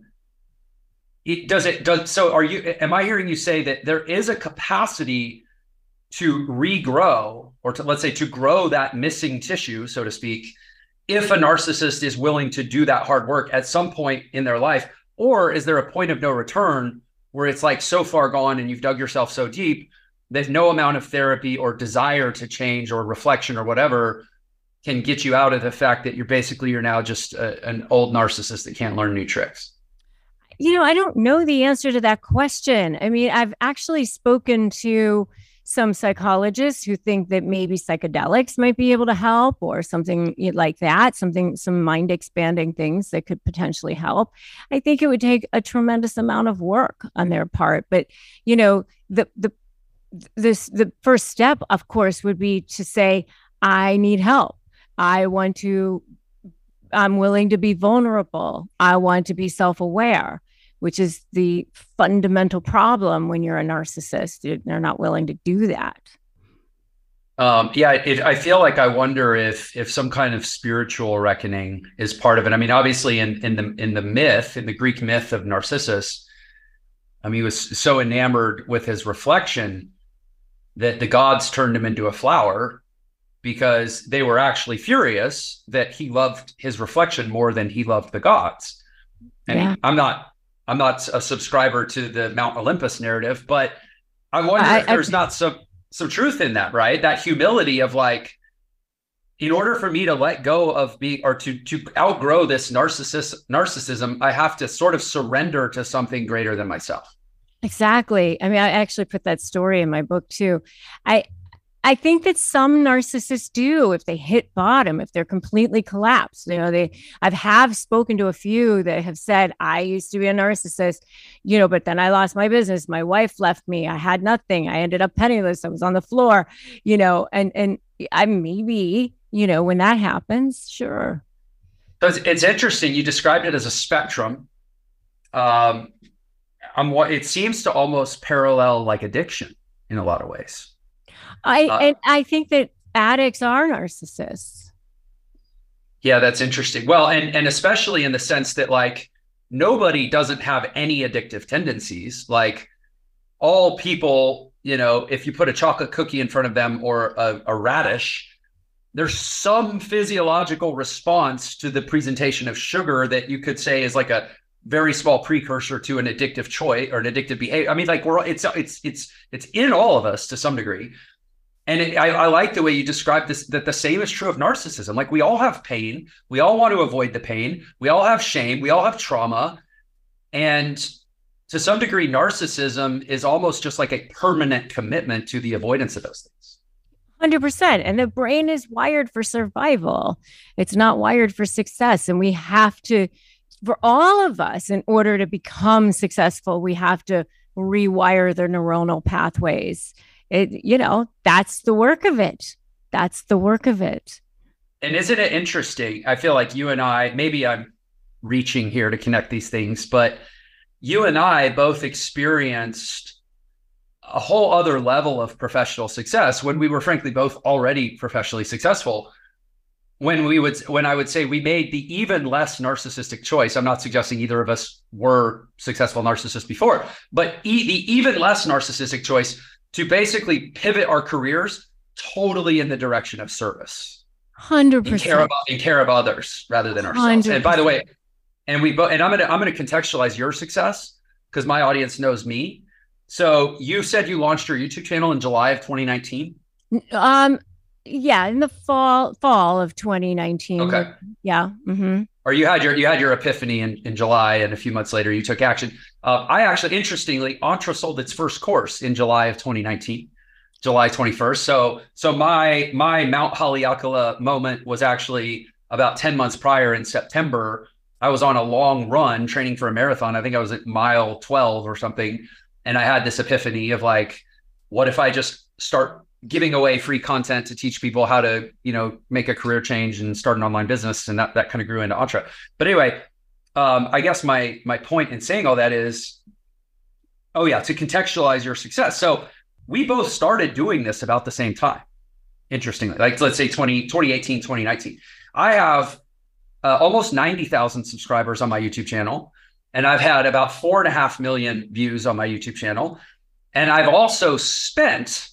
it does it does so are you am I hearing you say that there is a capacity to regrow, or to, let's say, to grow that missing tissue, so to speak, if a narcissist is willing to do that hard work at some point in their life? Or is there a point of no return where it's like so far gone and you've dug yourself so deep that no amount of therapy or desire to change or reflection or whatever can get you out of the fact that you're basically, you're now just a, an old narcissist that can't learn new tricks? You know, I don't know the answer to that question. I mean, I've actually spoken to some psychologists who think that maybe psychedelics might be able to help, or something like that, something, some mind expanding things that could potentially help. I think it would take a tremendous amount of work on their part. But, you know, the, the, this, the first step, of course, would be to say, I need help. I want to, I'm willing to be vulnerable. I want to be self-aware, which is the fundamental problem when you're a narcissist. They're not willing to do that. Um, yeah, it, I feel like I wonder if if some kind of spiritual reckoning is part of it. I mean, obviously, in in the in the myth, in the Greek myth of Narcissus, I mean, he was so enamored with his reflection that the gods turned him into a flower, because they were actually furious that he loved his reflection more than he loved the gods. And yeah. I'm not. I'm not a subscriber to the Mount Olympus narrative, but I wonder I, if there's I, not some some truth in that, right? That humility of like, in order for me to let go of being, or to to outgrow this narcissist narcissism, I have to sort of surrender to something greater than myself. Exactly. I mean, I actually put that story in my book too. I I think that some narcissists do, if they hit bottom, if they're completely collapsed. You know, they, I've have spoken to a few that have said, I used to be a narcissist, you know, but then I lost my business. My wife left me. I had nothing. I ended up penniless. I was on the floor, you know, and, and I maybe, you know, when that happens, sure. So it's, it's interesting. You described it as a spectrum. Um, I'm, it seems to almost parallel like addiction in a lot of ways. I uh, and I think that addicts are narcissists. Yeah, that's interesting. Well, and and especially in the sense that like nobody doesn't have any addictive tendencies. Like all people, you know, if you put a chocolate cookie in front of them or a, a radish, there's some physiological response to the presentation of sugar that you could say is like a very small precursor to an addictive choice or an addictive behavior. I mean, like we're it's it's it's it's in all of us to some degree. And it, I, I like the way you described this, that the same is true of narcissism. Like we all have pain. We all want to avoid the pain. We all have shame. We all have trauma. And to some degree, narcissism is almost just like a permanent commitment to the avoidance of those things. one hundred percent. And the brain is wired for survival. It's not wired for success. And we have to, for all of us, in order to become successful, we have to rewire the neuronal pathways. It, you know, that's the work of it. That's the work of it. And isn't it interesting? I feel like you and I, maybe I'm reaching here to connect these things, but you and I both experienced a whole other level of professional success when we were frankly both already professionally successful. When we would, when I would say we made the even less narcissistic choice, I'm not suggesting either of us were successful narcissists before, but e- the even less narcissistic choice to basically pivot our careers totally in the direction of service. one hundred percent. And care about, and care of others rather than ourselves. one hundred percent. And by the way, and we both, and I'm gonna I'm gonna contextualize your success because my audience knows me. So you said you launched your YouTube channel in July of twenty nineteen. Um, yeah, in the fall fall of twenty nineteen. Okay. Yeah. Mm-hmm. Or you had your you had your epiphany in, in July, and a few months later you took action. Uh, I actually, interestingly, Entre sold its first course in July of twenty nineteen, July twenty-first. So so my my Mount Haleakala moment was actually about ten months prior in September. I was on a long run training for a marathon. I think I was at mile twelve or something. And I had this epiphany of like, what if I just start giving away free content to teach people how to, you know, make a career change and start an online business. And that, that kind of grew into Entre. But anyway, um, I guess my, my point in saying all that is, oh yeah, to contextualize your success. So we both started doing this about the same time. Interestingly, like let's say twenty, twenty eighteen, twenty nineteen, I have uh, almost ninety thousand subscribers on my YouTube channel. And I've had about four and a half million views on my YouTube channel. And I've also spent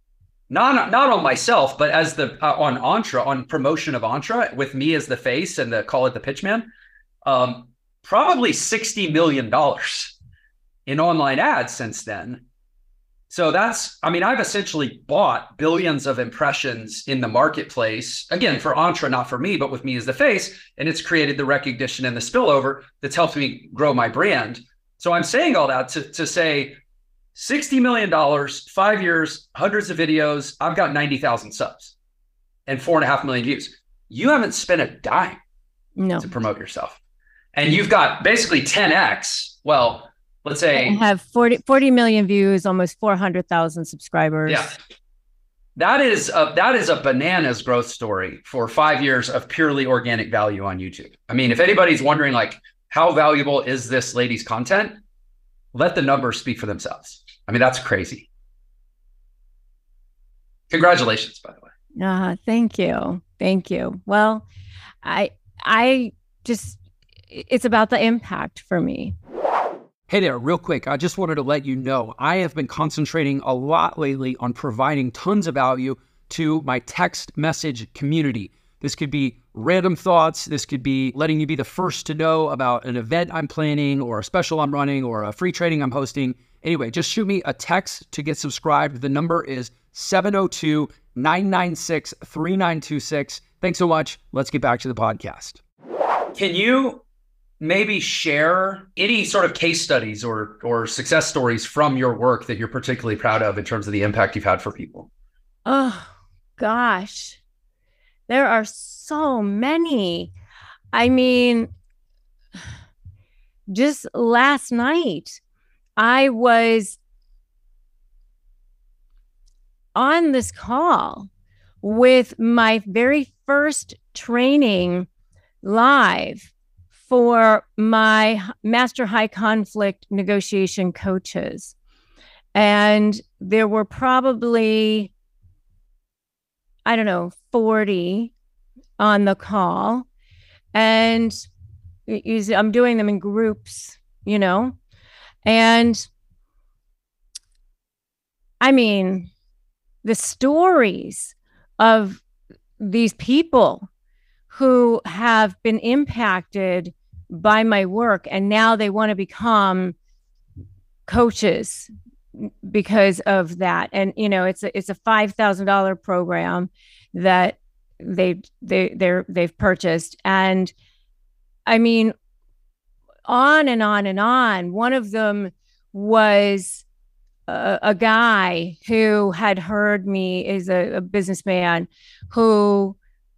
Not, not on myself, but as the uh, on Entre, on promotion of Entre, with me as the face and the call it the pitch man, um, probably sixty million dollars in online ads since then. So that's, I mean, I've essentially bought billions of impressions in the marketplace, again, for Entre, not for me, but with me as the face. And it's created the recognition and the spillover that's helped me grow my brand. So I'm saying all that to, to say sixty million dollars, five years, hundreds of videos. I've got ninety thousand subs and four and a half million views. You haven't spent a dime no. to promote yourself. And you've got basically ten X. Well, let's say I have forty, forty million views, almost four hundred thousand subscribers. Yeah. That is a, that is a bananas growth story for five years of purely organic value on YouTube. I mean, if anybody's wondering like, how valuable is this lady's content? Let the numbers speak for themselves. I mean, that's crazy. Congratulations, by the way. Uh, thank you. Thank you. Well, I, I just, it's about the impact for me. Hey there, real quick, I just wanted to let you know, I have been concentrating a lot lately on providing tons of value to my text message community. This could be random thoughts. This could be letting you be the first to know about an event I'm planning or a special I'm running or a free training I'm hosting. Anyway, just shoot me a text to get subscribed. The number is seven oh two, nine nine six, three nine two six. Thanks so much. Let's get back to the podcast. Can you maybe share any sort of case studies or or success stories from your work that you're particularly proud of in terms of the impact you've had for people? Oh, gosh. There are so many. I mean, just last night, I was on this call with my very first training live for my master high conflict negotiation coaches. And there were probably, I don't know, forty on the call. And I'm doing them in groups, you know, and I mean, the stories of these people who have been impacted by my work, and now they want to become coaches because of that. And, you know, it's a, it's a five thousand dollars program that they, they, they're, they've purchased. And I mean, on and on and on. One of them was a, a guy who had heard me, is a, a businessman who,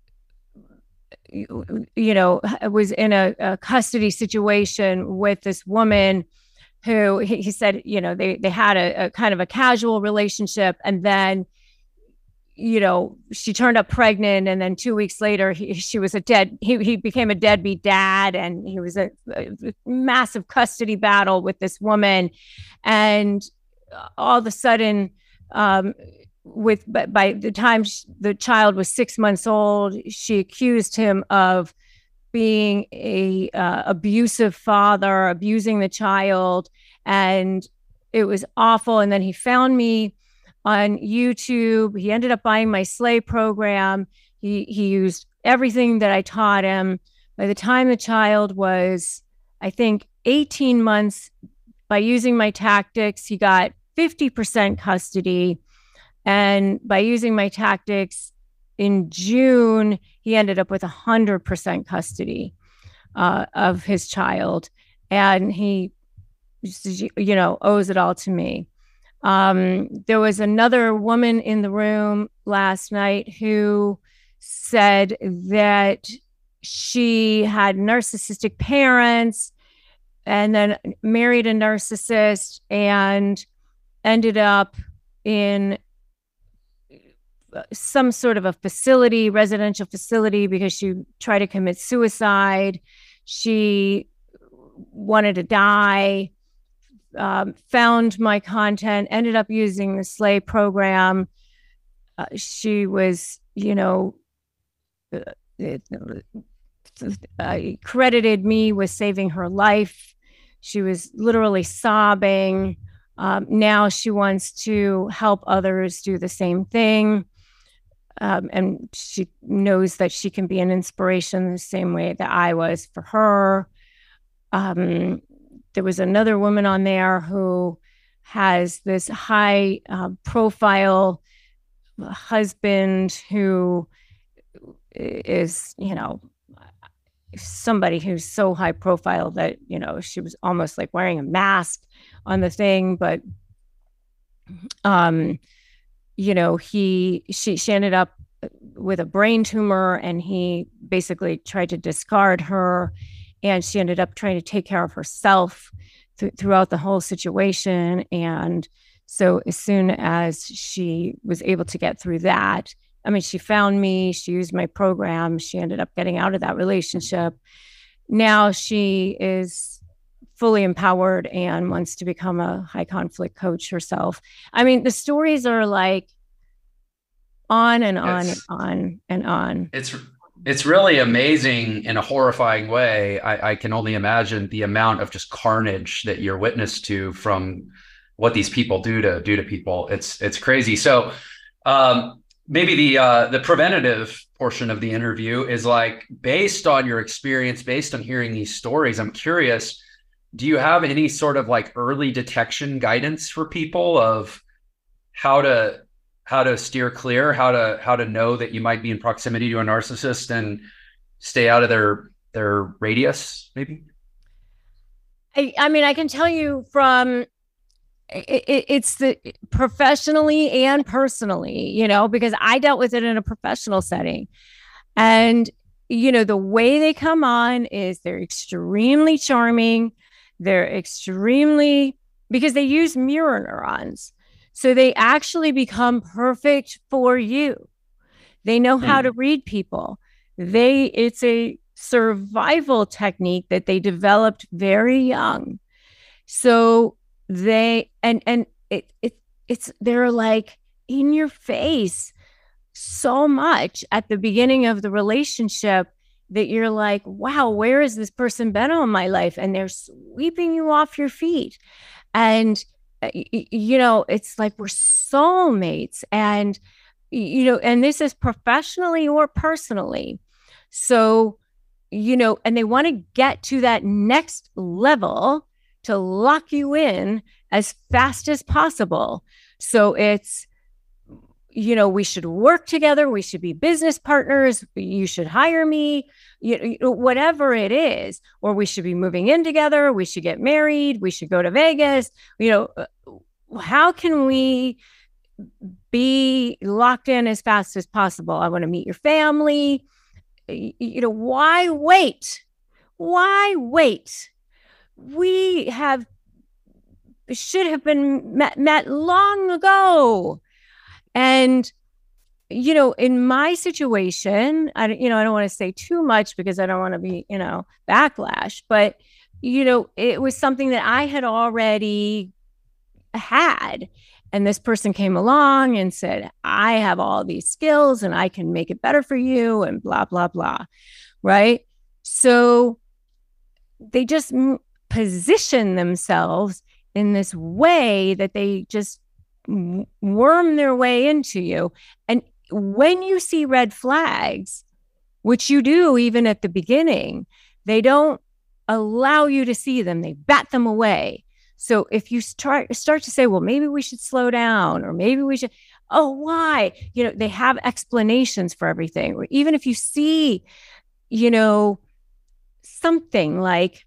you know, was in a, a custody situation with this woman who he, he said, you know, they, they had a, a kind of a casual relationship. And then, you know, she turned up pregnant. And then two weeks later, he, she was a dead, he, he became a deadbeat dad. And he was a, a massive custody battle with this woman. And all of a sudden, um, with but by the time she, the child was six months old, she accused him of being a uh, abusive father, abusing the child, and it was awful. And then he found me on YouTube. He ended up buying my Slay program. He he used everything that I taught him. By the time the child was, I think, eighteen months, by using my tactics, he got fifty percent custody. And by using my tactics in June, he ended up with one hundred percent custody uh, of his child. And he, you know, owes it all to me. Um, there was another woman in the room last night who said that she had narcissistic parents and then married a narcissist and ended up in some sort of a facility, residential facility, because she tried to commit suicide. She wanted to die, um, found my content, ended up using the Slay program. Uh, she was, you know, uh, uh, credited me with saving her life. She was literally sobbing. Um, now she wants to help others do the same thing. Um, and she knows that she can be an inspiration the same way that I was for her. Um, there was another woman on there who has this high uh, profile husband who is, you know, somebody who's so high profile that, you know, she was almost like wearing a mask on the thing. But, um, you know, he, she, she ended up with a brain tumor, and he basically tried to discard her, and she ended up trying to take care of herself th- throughout the whole situation. And so as soon as she was able to get through that, I mean, she found me, she used my program, she ended up getting out of that relationship. Now she is fully empowered and wants to become a high conflict coach herself. I mean, the stories are like on and on it's, and on and on. It's it's really amazing in a horrifying way. I, I can only imagine the amount of just carnage that you're witness to from what these people do to do to people. It's it's crazy. So um, maybe the uh, the preventative portion of the interview is like, based on your experience, based on hearing these stories, I'm curious, do you have any sort of like early detection guidance for people of how to how to steer clear, how to how to know that you might be in proximity to a narcissist and stay out of their their radius, maybe? I, I mean, I can tell you from it, it, it's the professionally and personally, you know, because I dealt with it in a professional setting. And, you know, the way they come on is they're extremely charming. They're extremely, because they use mirror neurons. So they actually become perfect for you. They know how mm. to read people. They, it's a survival technique that they developed very young. So they, and, and it, it, it's, they're like in your face so much at the beginning of the relationship that you're like, wow, where has this person been all my life? And they're sweeping you off your feet. And you know, it's like we're soulmates, and, you know, and this is professionally or personally. So, you know, and they want to get to that next level to lock you in as fast as possible. So it's, you know, we should work together. We should be business partners. You should hire me, you know, whatever it is, or we should be moving in together. We should get married. We should go to Vegas. You know, how can we be locked in as fast as possible? I want to meet your family. You know, why wait? Why wait? We have should have been met, met long ago. And, you know, in my situation, I, you know, I don't want to say too much because I don't want to be, you know, backlash, but, you know, it was something that I had already had. And this person came along and said, I have all these skills and I can make it better for you and blah, blah, blah. Right. So they just m- position themselves in this way that they just worm their way into you. And when you see red flags, which you do even at the beginning, they don't allow you to see them. They bat them away. So if you start start to say, well, maybe we should slow down, or maybe we should, oh, why? You know, they have explanations for everything. Or even if you see, you know, something like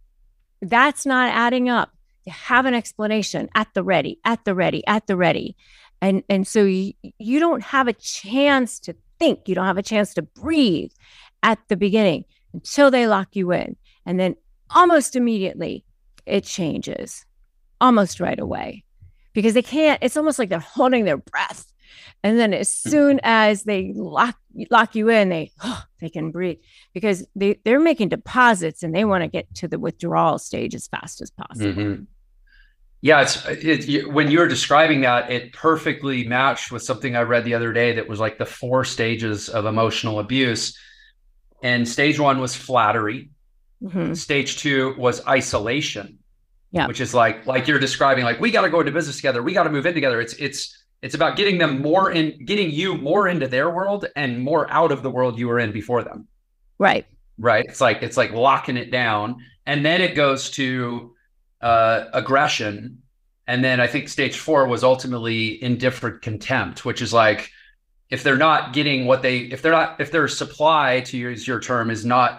that's not adding up, you have an explanation at the ready, at the ready, at the ready. And, and so you, you don't have a chance to think, you don't have a chance to breathe at the beginning until they lock you in. And then almost immediately it changes, almost right away, because they can't, it's almost like they're holding their breath. And then as soon as they lock lock you in, they oh, they can breathe, because they, they're making deposits and they want to get to the withdrawal stage as fast as possible. Mm-hmm. Yeah, it's it, when you were describing that, it perfectly matched with something I read the other day that was like the four stages of emotional abuse. And stage one was flattery. Mm-hmm. Stage two was isolation. Yeah, which is like like you're describing, like, we got to go into business together, we got to move in together. It's it's it's about getting them more in, getting you more into their world and more out of the world you were in before them. Right. Right. It's like it's like locking it down, and then it goes to uh, aggression, And then I think stage four was ultimately indifferent contempt, which is like, if they're not getting what they, if they're not, if their supply, to use your term, is not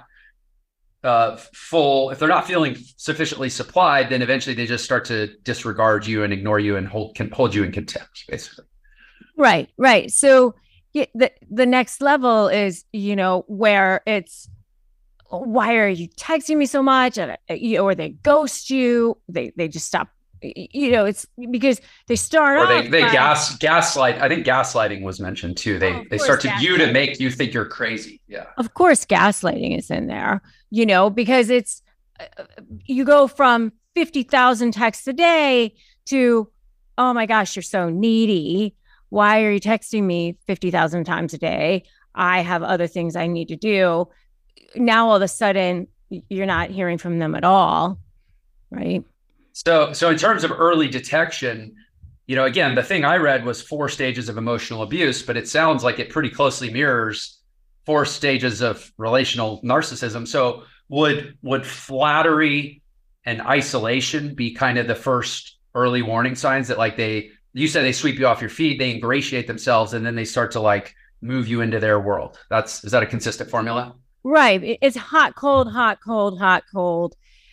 uh, full, if they're not feeling sufficiently supplied, then eventually they just start to disregard you and ignore you and hold, can hold you in contempt, basically. Right, right. So the, the next level is, you know, where it's, why are you texting me so much? Or they ghost you. They, they just stop. You know, it's because they start or they, off they by, gas gaslight. I think gaslighting was mentioned too. They, oh, they start to you to make you think you're crazy. Yeah. Of course, gaslighting is in there, you know, because it's, uh, you go from fifty thousand texts a day to, oh my gosh, you're so needy. Why are you texting me fifty thousand times a day? I have other things I need to do. Now, all of a sudden, you're not hearing from them at all. Right. So, so in terms of early detection, you know, again, the thing I read was four stages of emotional abuse, but it sounds like it pretty closely mirrors four stages of relational narcissism. So would, would flattery and isolation be kind of the first early warning signs that, like, they, you said they sweep you off your feet, they ingratiate themselves, and then they start to like move you into their world? That's, is that a consistent formula? Right. It's hot, cold, hot, cold, hot, cold.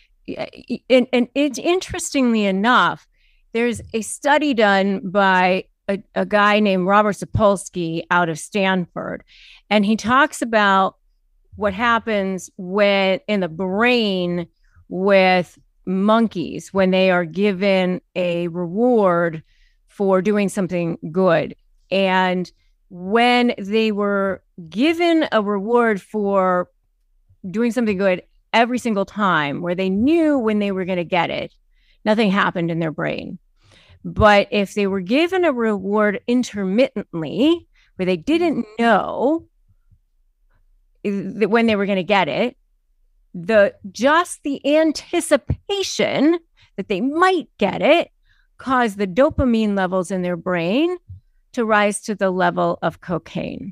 And, and it's interestingly enough, there's a study done by a, a guy named Robert Sapolsky out of Stanford. And he talks about what happens when in the brain with monkeys when they are given a reward for doing something good. And when they were given a reward for doing something good every single time, where they knew when they were going to get it, nothing happened in their brain. But if they were given a reward intermittently, where they didn't know that when they were going to get it, the just the anticipation that they might get it caused the dopamine levels in their brain to rise to the level of cocaine.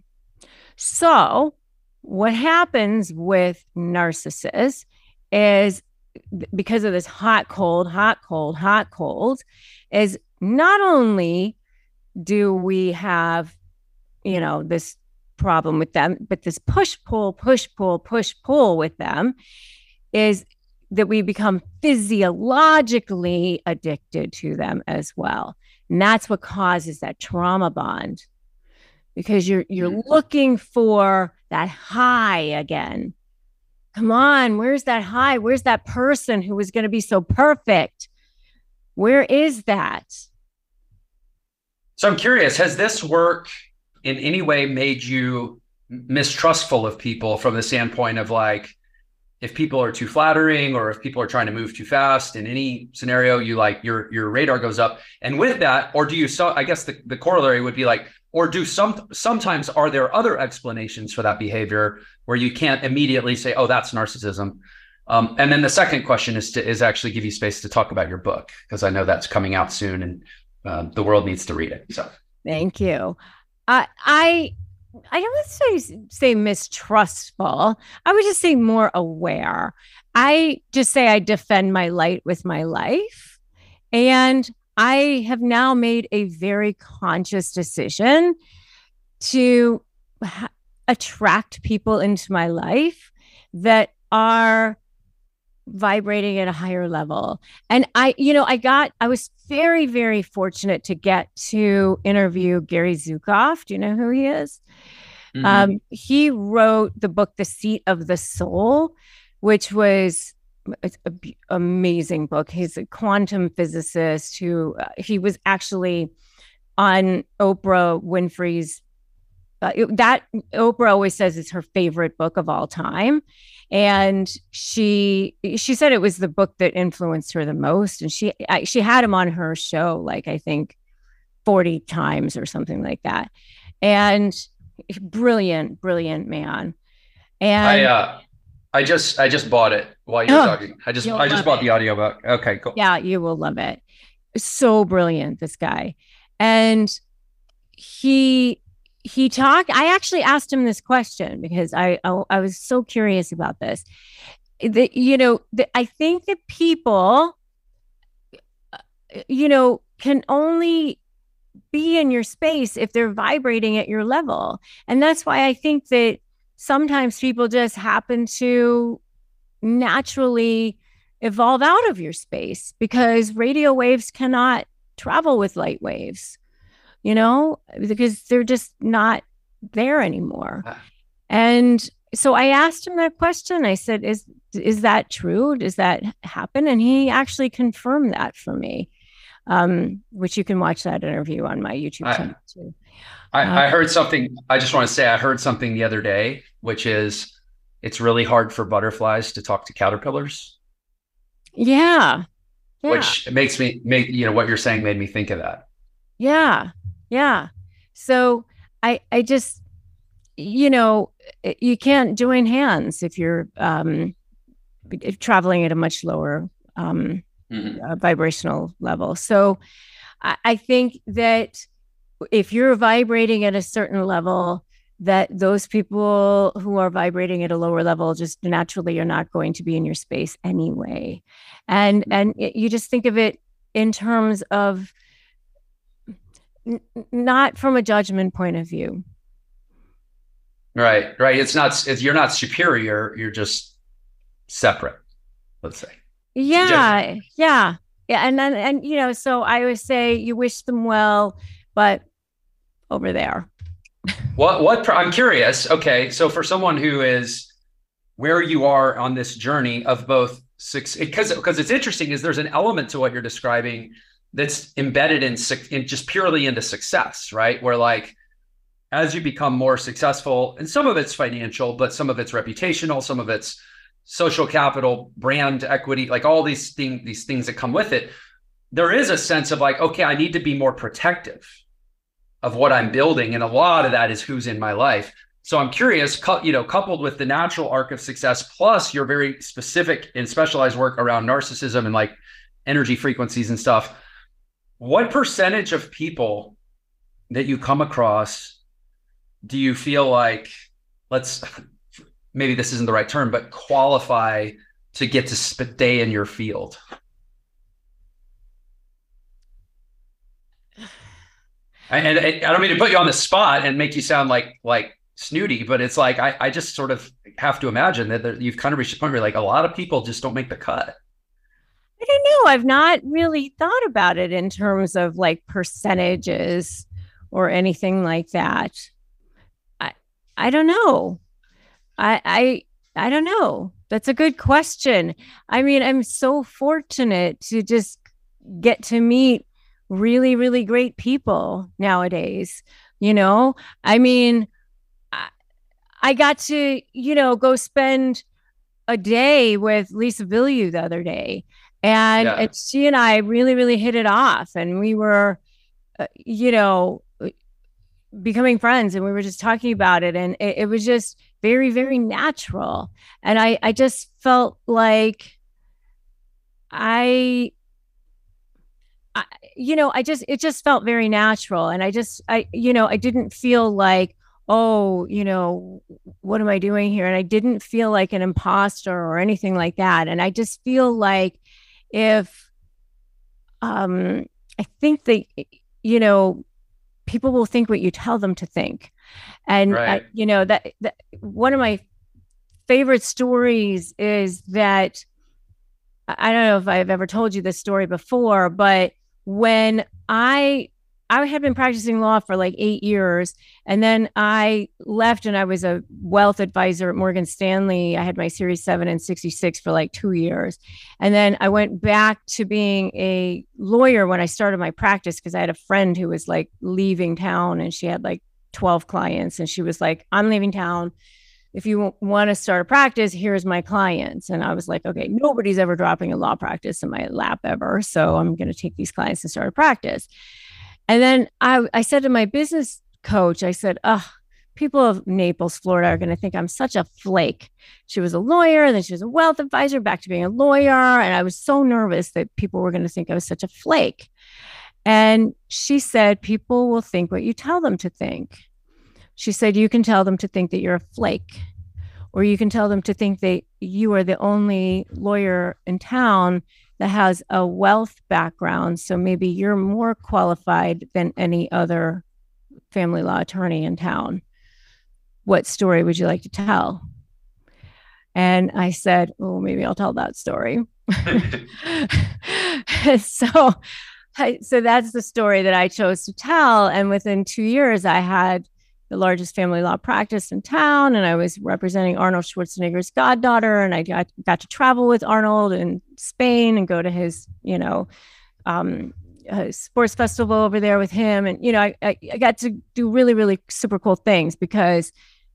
So what happens with narcissists is, because of this hot, cold, hot, cold, hot, cold, is not only do we have, you know, this problem with them, but this push, pull, push, pull, push, pull with them is that we become physiologically addicted to them as well. And that's what causes that trauma bond, because you're you're looking for that high again. Come on, where's that high? Where's that person who was going to be so perfect? Where is that? So I'm curious, has this work in any way made you mistrustful of people from the standpoint of, like, if people are too flattering or if people are trying to move too fast in any scenario, you like your your radar goes up? And with that, or do you, so I guess the, the corollary would be like, or do some sometimes are there other explanations for that behavior where you can't immediately say, oh, that's narcissism? Um, and then the second question is to is actually give you space to talk about your book, because I know that's coming out soon and uh, the world needs to read it. So thank you. Uh, I I don't say say mistrustful. I would just say more aware. I just say I defend my light with my life, and I have now made a very conscious decision to ha- attract people into my life that are vibrating at a higher level. And I, you know, I got, I was very, very fortunate to get to interview Gary Zukav. Do you know who he is? Mm-hmm. Um, he wrote the book, The Seat of the Soul, which was It's an b- amazing book. He's a quantum physicist who uh, he was actually on Oprah Winfrey's. Uh, it, that Oprah always says it's her favorite book of all time, and she she said it was the book that influenced her the most. And she I, she had him on her show like I think forty times or something like that. And brilliant, brilliant man. And I uh, I just I just bought it while you were oh, talking. I just I just bought it. The audiobook. Okay, cool. Yeah, you will love it. So brilliant, this guy. And he he talked, I actually asked him this question because I I, I was so curious about this. That, you know, the, I think that people you know, can only be in your space if they're vibrating at your level. And that's why I think that sometimes people just happen to naturally evolve out of your space because radio waves cannot travel with light waves, you know, because they're just not there anymore. And so I asked him that question. I said, is, is that true? Does that happen? And he actually confirmed that for me, um, which you can watch that interview on my YouTube I, channel too. I, uh, I heard something, I just want to say, I heard something the other day, which is it's really hard for butterflies to talk to caterpillars. Yeah. Yeah. Which makes me make, you know, what you're saying made me think of that. Yeah. Yeah. So I, I just, you know, you can't join hands if you're um, if traveling at a much lower um, mm-hmm. uh, vibrational level. So I, I think that if you're vibrating at a certain level, that those people who are vibrating at a lower level just naturally are not going to be in your space anyway. And mm-hmm. and it, you just think of it in terms of n- not from a judgment point of view. Right, right. It's not, it's, you're not superior. You're just separate, let's say. Yeah, just- yeah. Yeah. And then, and, you know, so I always say you wish them well, but over there. What, what, I'm curious. Okay. So for someone who is where you are on this journey of both six, because, because it's interesting is there's an element to what you're describing that's embedded in, in just purely into success, right? Where like, as you become more successful, and some of it's financial, but some of it's reputational, some of it's social capital, brand equity, like all these things, these things that come with it, there is a sense of like, okay, I need to be more protective of what I'm building. And a lot of that is who's in my life. So I'm curious, you know, coupled with the natural arc of success, plus your very specific and specialized work around narcissism and like energy frequencies and stuff, what percentage of people that you come across do you feel like, let's, maybe this isn't the right term, but qualify to get to stay in your field? And I, I don't mean to put you on the spot and make you sound like like snooty, but it's like, I, I just sort of have to imagine that there, you've kind of reached a point where like a lot of people just don't make the cut. I don't know. I've not really thought about it in terms of like percentages or anything like that. I don't know. I, I, I don't know. That's a good question. I mean, I'm so fortunate to just get to meet really, really great people nowadays. You know, I mean, I, I got to, you know, go spend a day with Lisa Bilyeu the other day, and, yeah. and she and I really, really hit it off, and we were, uh, you know, becoming friends, and we were just talking about it, and it, it was just very, very natural. And I, I just felt like I, I, you know, I just, it just felt very natural. And I just, I, you know, I didn't feel like, oh, you know, what am I doing here? And I didn't feel like an imposter or anything like that. And I just feel like if, um, I think that, you know, people will think what you tell them to think. And, right. I, you know, that, that one of my favorite stories is that, I don't know if I've ever told you this story before, but when I, I had been practicing law for like eight years, and then I left and I was a wealth advisor at Morgan Stanley. I had my Series seven and sixty-six for like two years. And then I went back to being a lawyer when I started my practice, because I had a friend who was like leaving town, and she had like twelve clients. And she was like, I'm leaving town. If you w- want to start a practice, here's my clients. And I was like, okay, nobody's ever dropping a law practice in my lap ever. So I'm going to take these clients and start a practice. And then I, I said to my business coach, I said, oh, people of Naples, Florida are going to think I'm such a flake. She was a lawyer, and then she was a wealth advisor, back to being a lawyer. And I was so nervous that people were going to think I was such a flake. And she said, people will think what you tell them to think. She said, you can tell them to think that you're a flake, or you can tell them to think that you are the only lawyer in town that has a wealth background. So maybe you're more qualified than any other family law attorney in town. What story would you like to tell? And I said, oh, maybe I'll tell that story. so, so that's the story that I chose to tell. And within two years, I had the largest family law practice in town, and I was representing Arnold Schwarzenegger's goddaughter, and I got, got to travel with Arnold in Spain and go to his, you know, um, uh, sports festival over there with him. And, you know, I, I, I got to do really, really super cool things because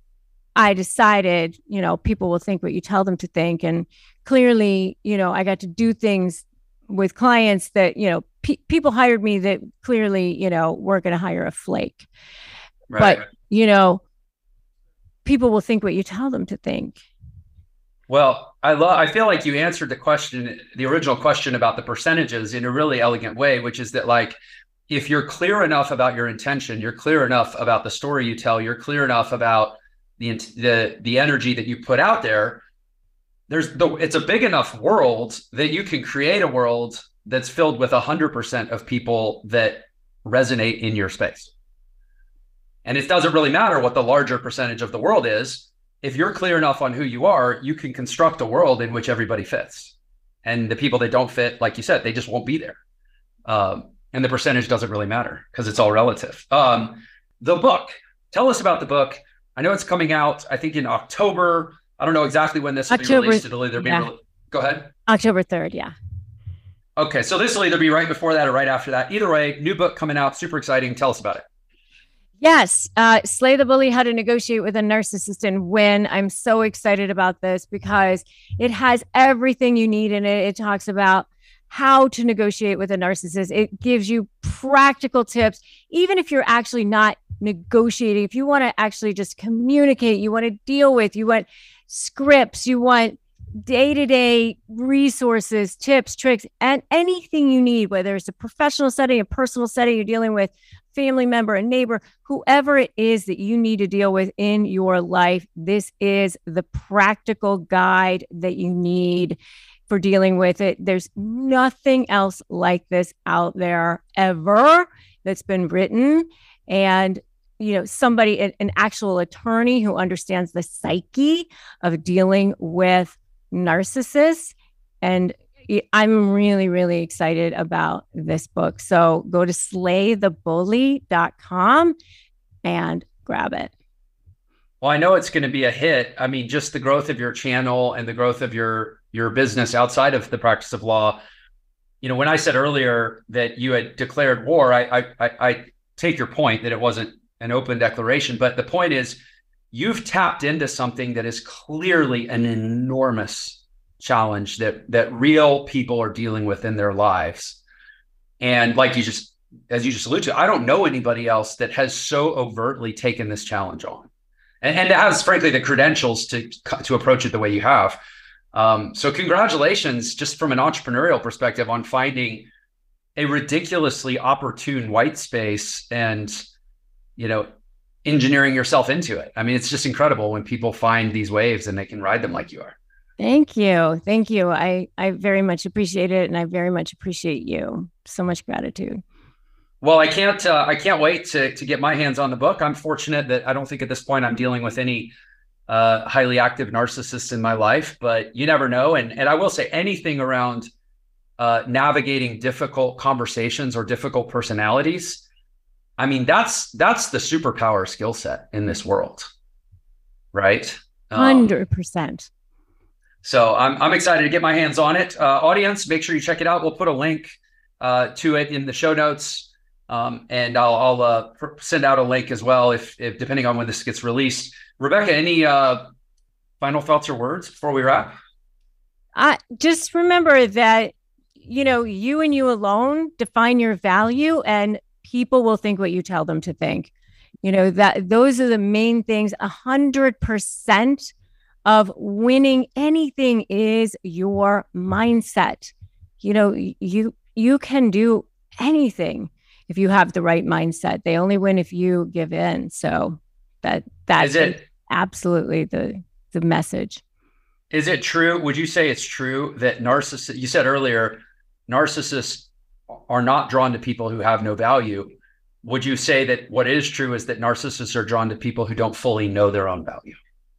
I decided, you know, people will think what you tell them to think. And clearly, you know, I got to do things with clients that, you know, pe- people hired me that clearly, you know, weren't going to hire a flake. Right. But, you know, people will think what you tell them to think. Well, I love, I feel like you answered the question, the original question about the percentages in a really elegant way, which is that, like, if you're clear enough about your intention, you're clear enough about the story you tell, you're clear enough about the, the, the energy that you put out there, there's the, it's a big enough world that you can create a world that's filled with a hundred percent of people that resonate in your space. And it doesn't really matter what the larger percentage of the world is. If you're clear enough on who you are, you can construct a world in which everybody fits. And the people that don't fit, like you said, they just won't be there. Um, and the percentage doesn't really matter because it's all relative. Um, the book, tell us about the book. I know it's coming out, I think in October. I don't know exactly when this will October, be released. It'll either be, yeah. re- go ahead. October third, yeah. Okay, so this will either be right before that or right after that. Either way, new book coming out, super exciting. Tell us about it. Yes. Uh, Slay the Bully, How to Negotiate with a Narcissist and Win. I'm so excited about this because it has everything you need in it. It talks about how to negotiate with a narcissist. It gives you practical tips, even if you're actually not negotiating. If you want to actually just communicate, you want to deal with, you want scripts, you want day-to-day resources, tips, tricks, and anything you need, whether it's a professional setting, a personal setting, you're dealing with family member, a neighbor, whoever it is that you need to deal with in your life. This is the practical guide that you need for dealing with it. There's nothing else like this out there ever that's been written. And, you know, somebody, an actual attorney who understands the psyche of dealing with narcissists. And I'm really, really excited about this book. So go to slay the bully dot com and grab it. Well, I know it's going to be a hit. I mean, just the growth of your channel and the growth of your, your business outside of the practice of law. You know, when I said earlier that you had declared war, I, I, I take your point that it wasn't an open declaration, but the point is you've tapped into something that is clearly an enormous challenge that that real people are dealing with in their lives. And like you just, as you just alluded to, I don't know anybody else that has so overtly taken this challenge on and, and has, frankly, the credentials to to approach it the way you have. Um, so congratulations, just from an entrepreneurial perspective, on finding a ridiculously opportune white space and, you know, engineering yourself into it. I mean, it's just incredible when people find these waves and they can ride them like you are. Thank you. Thank you. I, I very much appreciate it. And I very much appreciate you. So much gratitude. Well, I can't, uh, I can't wait to, to get my hands on the book. I'm fortunate that I don't think at this point I'm dealing with any uh, highly active narcissists in my life, but you never know. And, and I will say anything around uh, navigating difficult conversations or difficult personalities. I mean, that's, that's the superpower skill set in this world. Right. Um, one hundred percent. So I'm, I'm excited to get my hands on it. Uh, audience, make sure you check it out. We'll put a link uh, to it in the show notes. Um, and I'll, I'll uh, send out a link as well, if, if depending on when this gets released. Rebecca, any uh, final thoughts or words before we wrap? Uh, just remember that, you know, you and you alone define your value, and people will think what you tell them to think. You know, that those are the main things. A hundred percent of winning anything is your mindset. You know, you you can do anything if you have the right mindset. They only win if you give in. So that that's it. Absolutely the the message. Is it true? Would you say it's true that narcissists, you said earlier, narcissists are not drawn to people who have no value, would you say that what is true is that narcissists are drawn to people who don't fully know their own value?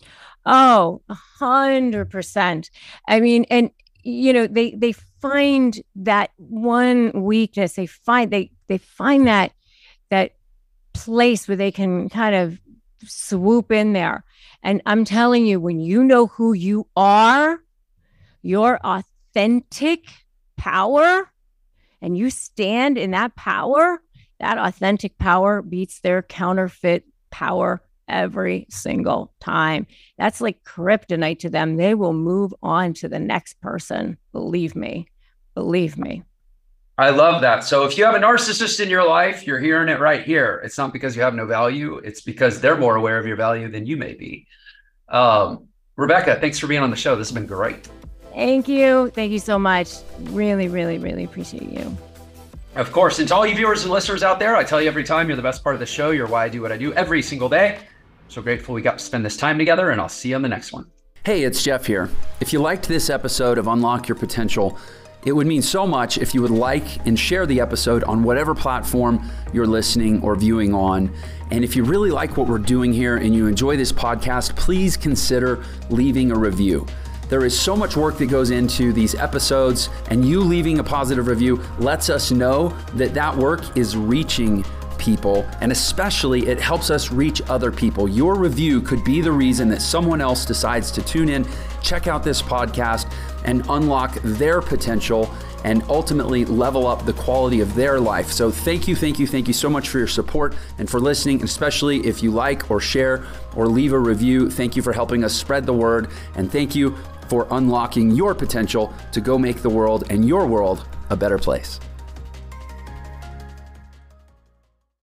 Oh, a hundred percent. I mean, and you know, they they find that one weakness. They find they they find that that place where they can kind of swoop in there. And I'm telling you, when you know who you are, your authentic power, and you stand in that power, that authentic power beats their counterfeit power every single time. That's like kryptonite to them. They will move on to the next person. Believe me. Believe me. I love that. So if you have a narcissist in your life, you're hearing it right here. It's not because you have no value. It's because they're more aware of your value than you may be. Um, Rebecca, thanks for being on the show. This has been great. Thank you. Thank you so much. Really, really, really appreciate you. Of course. And to all you viewers and listeners out there, I tell you every time, you're the best part of the show. You're why I do what I do every single day. So grateful we got to spend this time together, and I'll see you on the next one. Hey, it's Jeff here. If you liked this episode of Unlock Your Potential, it would mean so much if you would like and share the episode on whatever platform you're listening or viewing on. And if you really like what we're doing here and you enjoy this podcast, please consider leaving a review. There is so much work that goes into these episodes, and you leaving a positive review lets us know that that work is reaching people, and especially it helps us reach other people. Your review could be the reason that someone else decides to tune in, check out this podcast, and unlock their potential and ultimately level up the quality of their life. So thank you, thank you, thank you so much for your support and for listening, and especially if you like or share or leave a review. Thank you for helping us spread the word, and thank you for unlocking your potential to go make the world and your world a better place.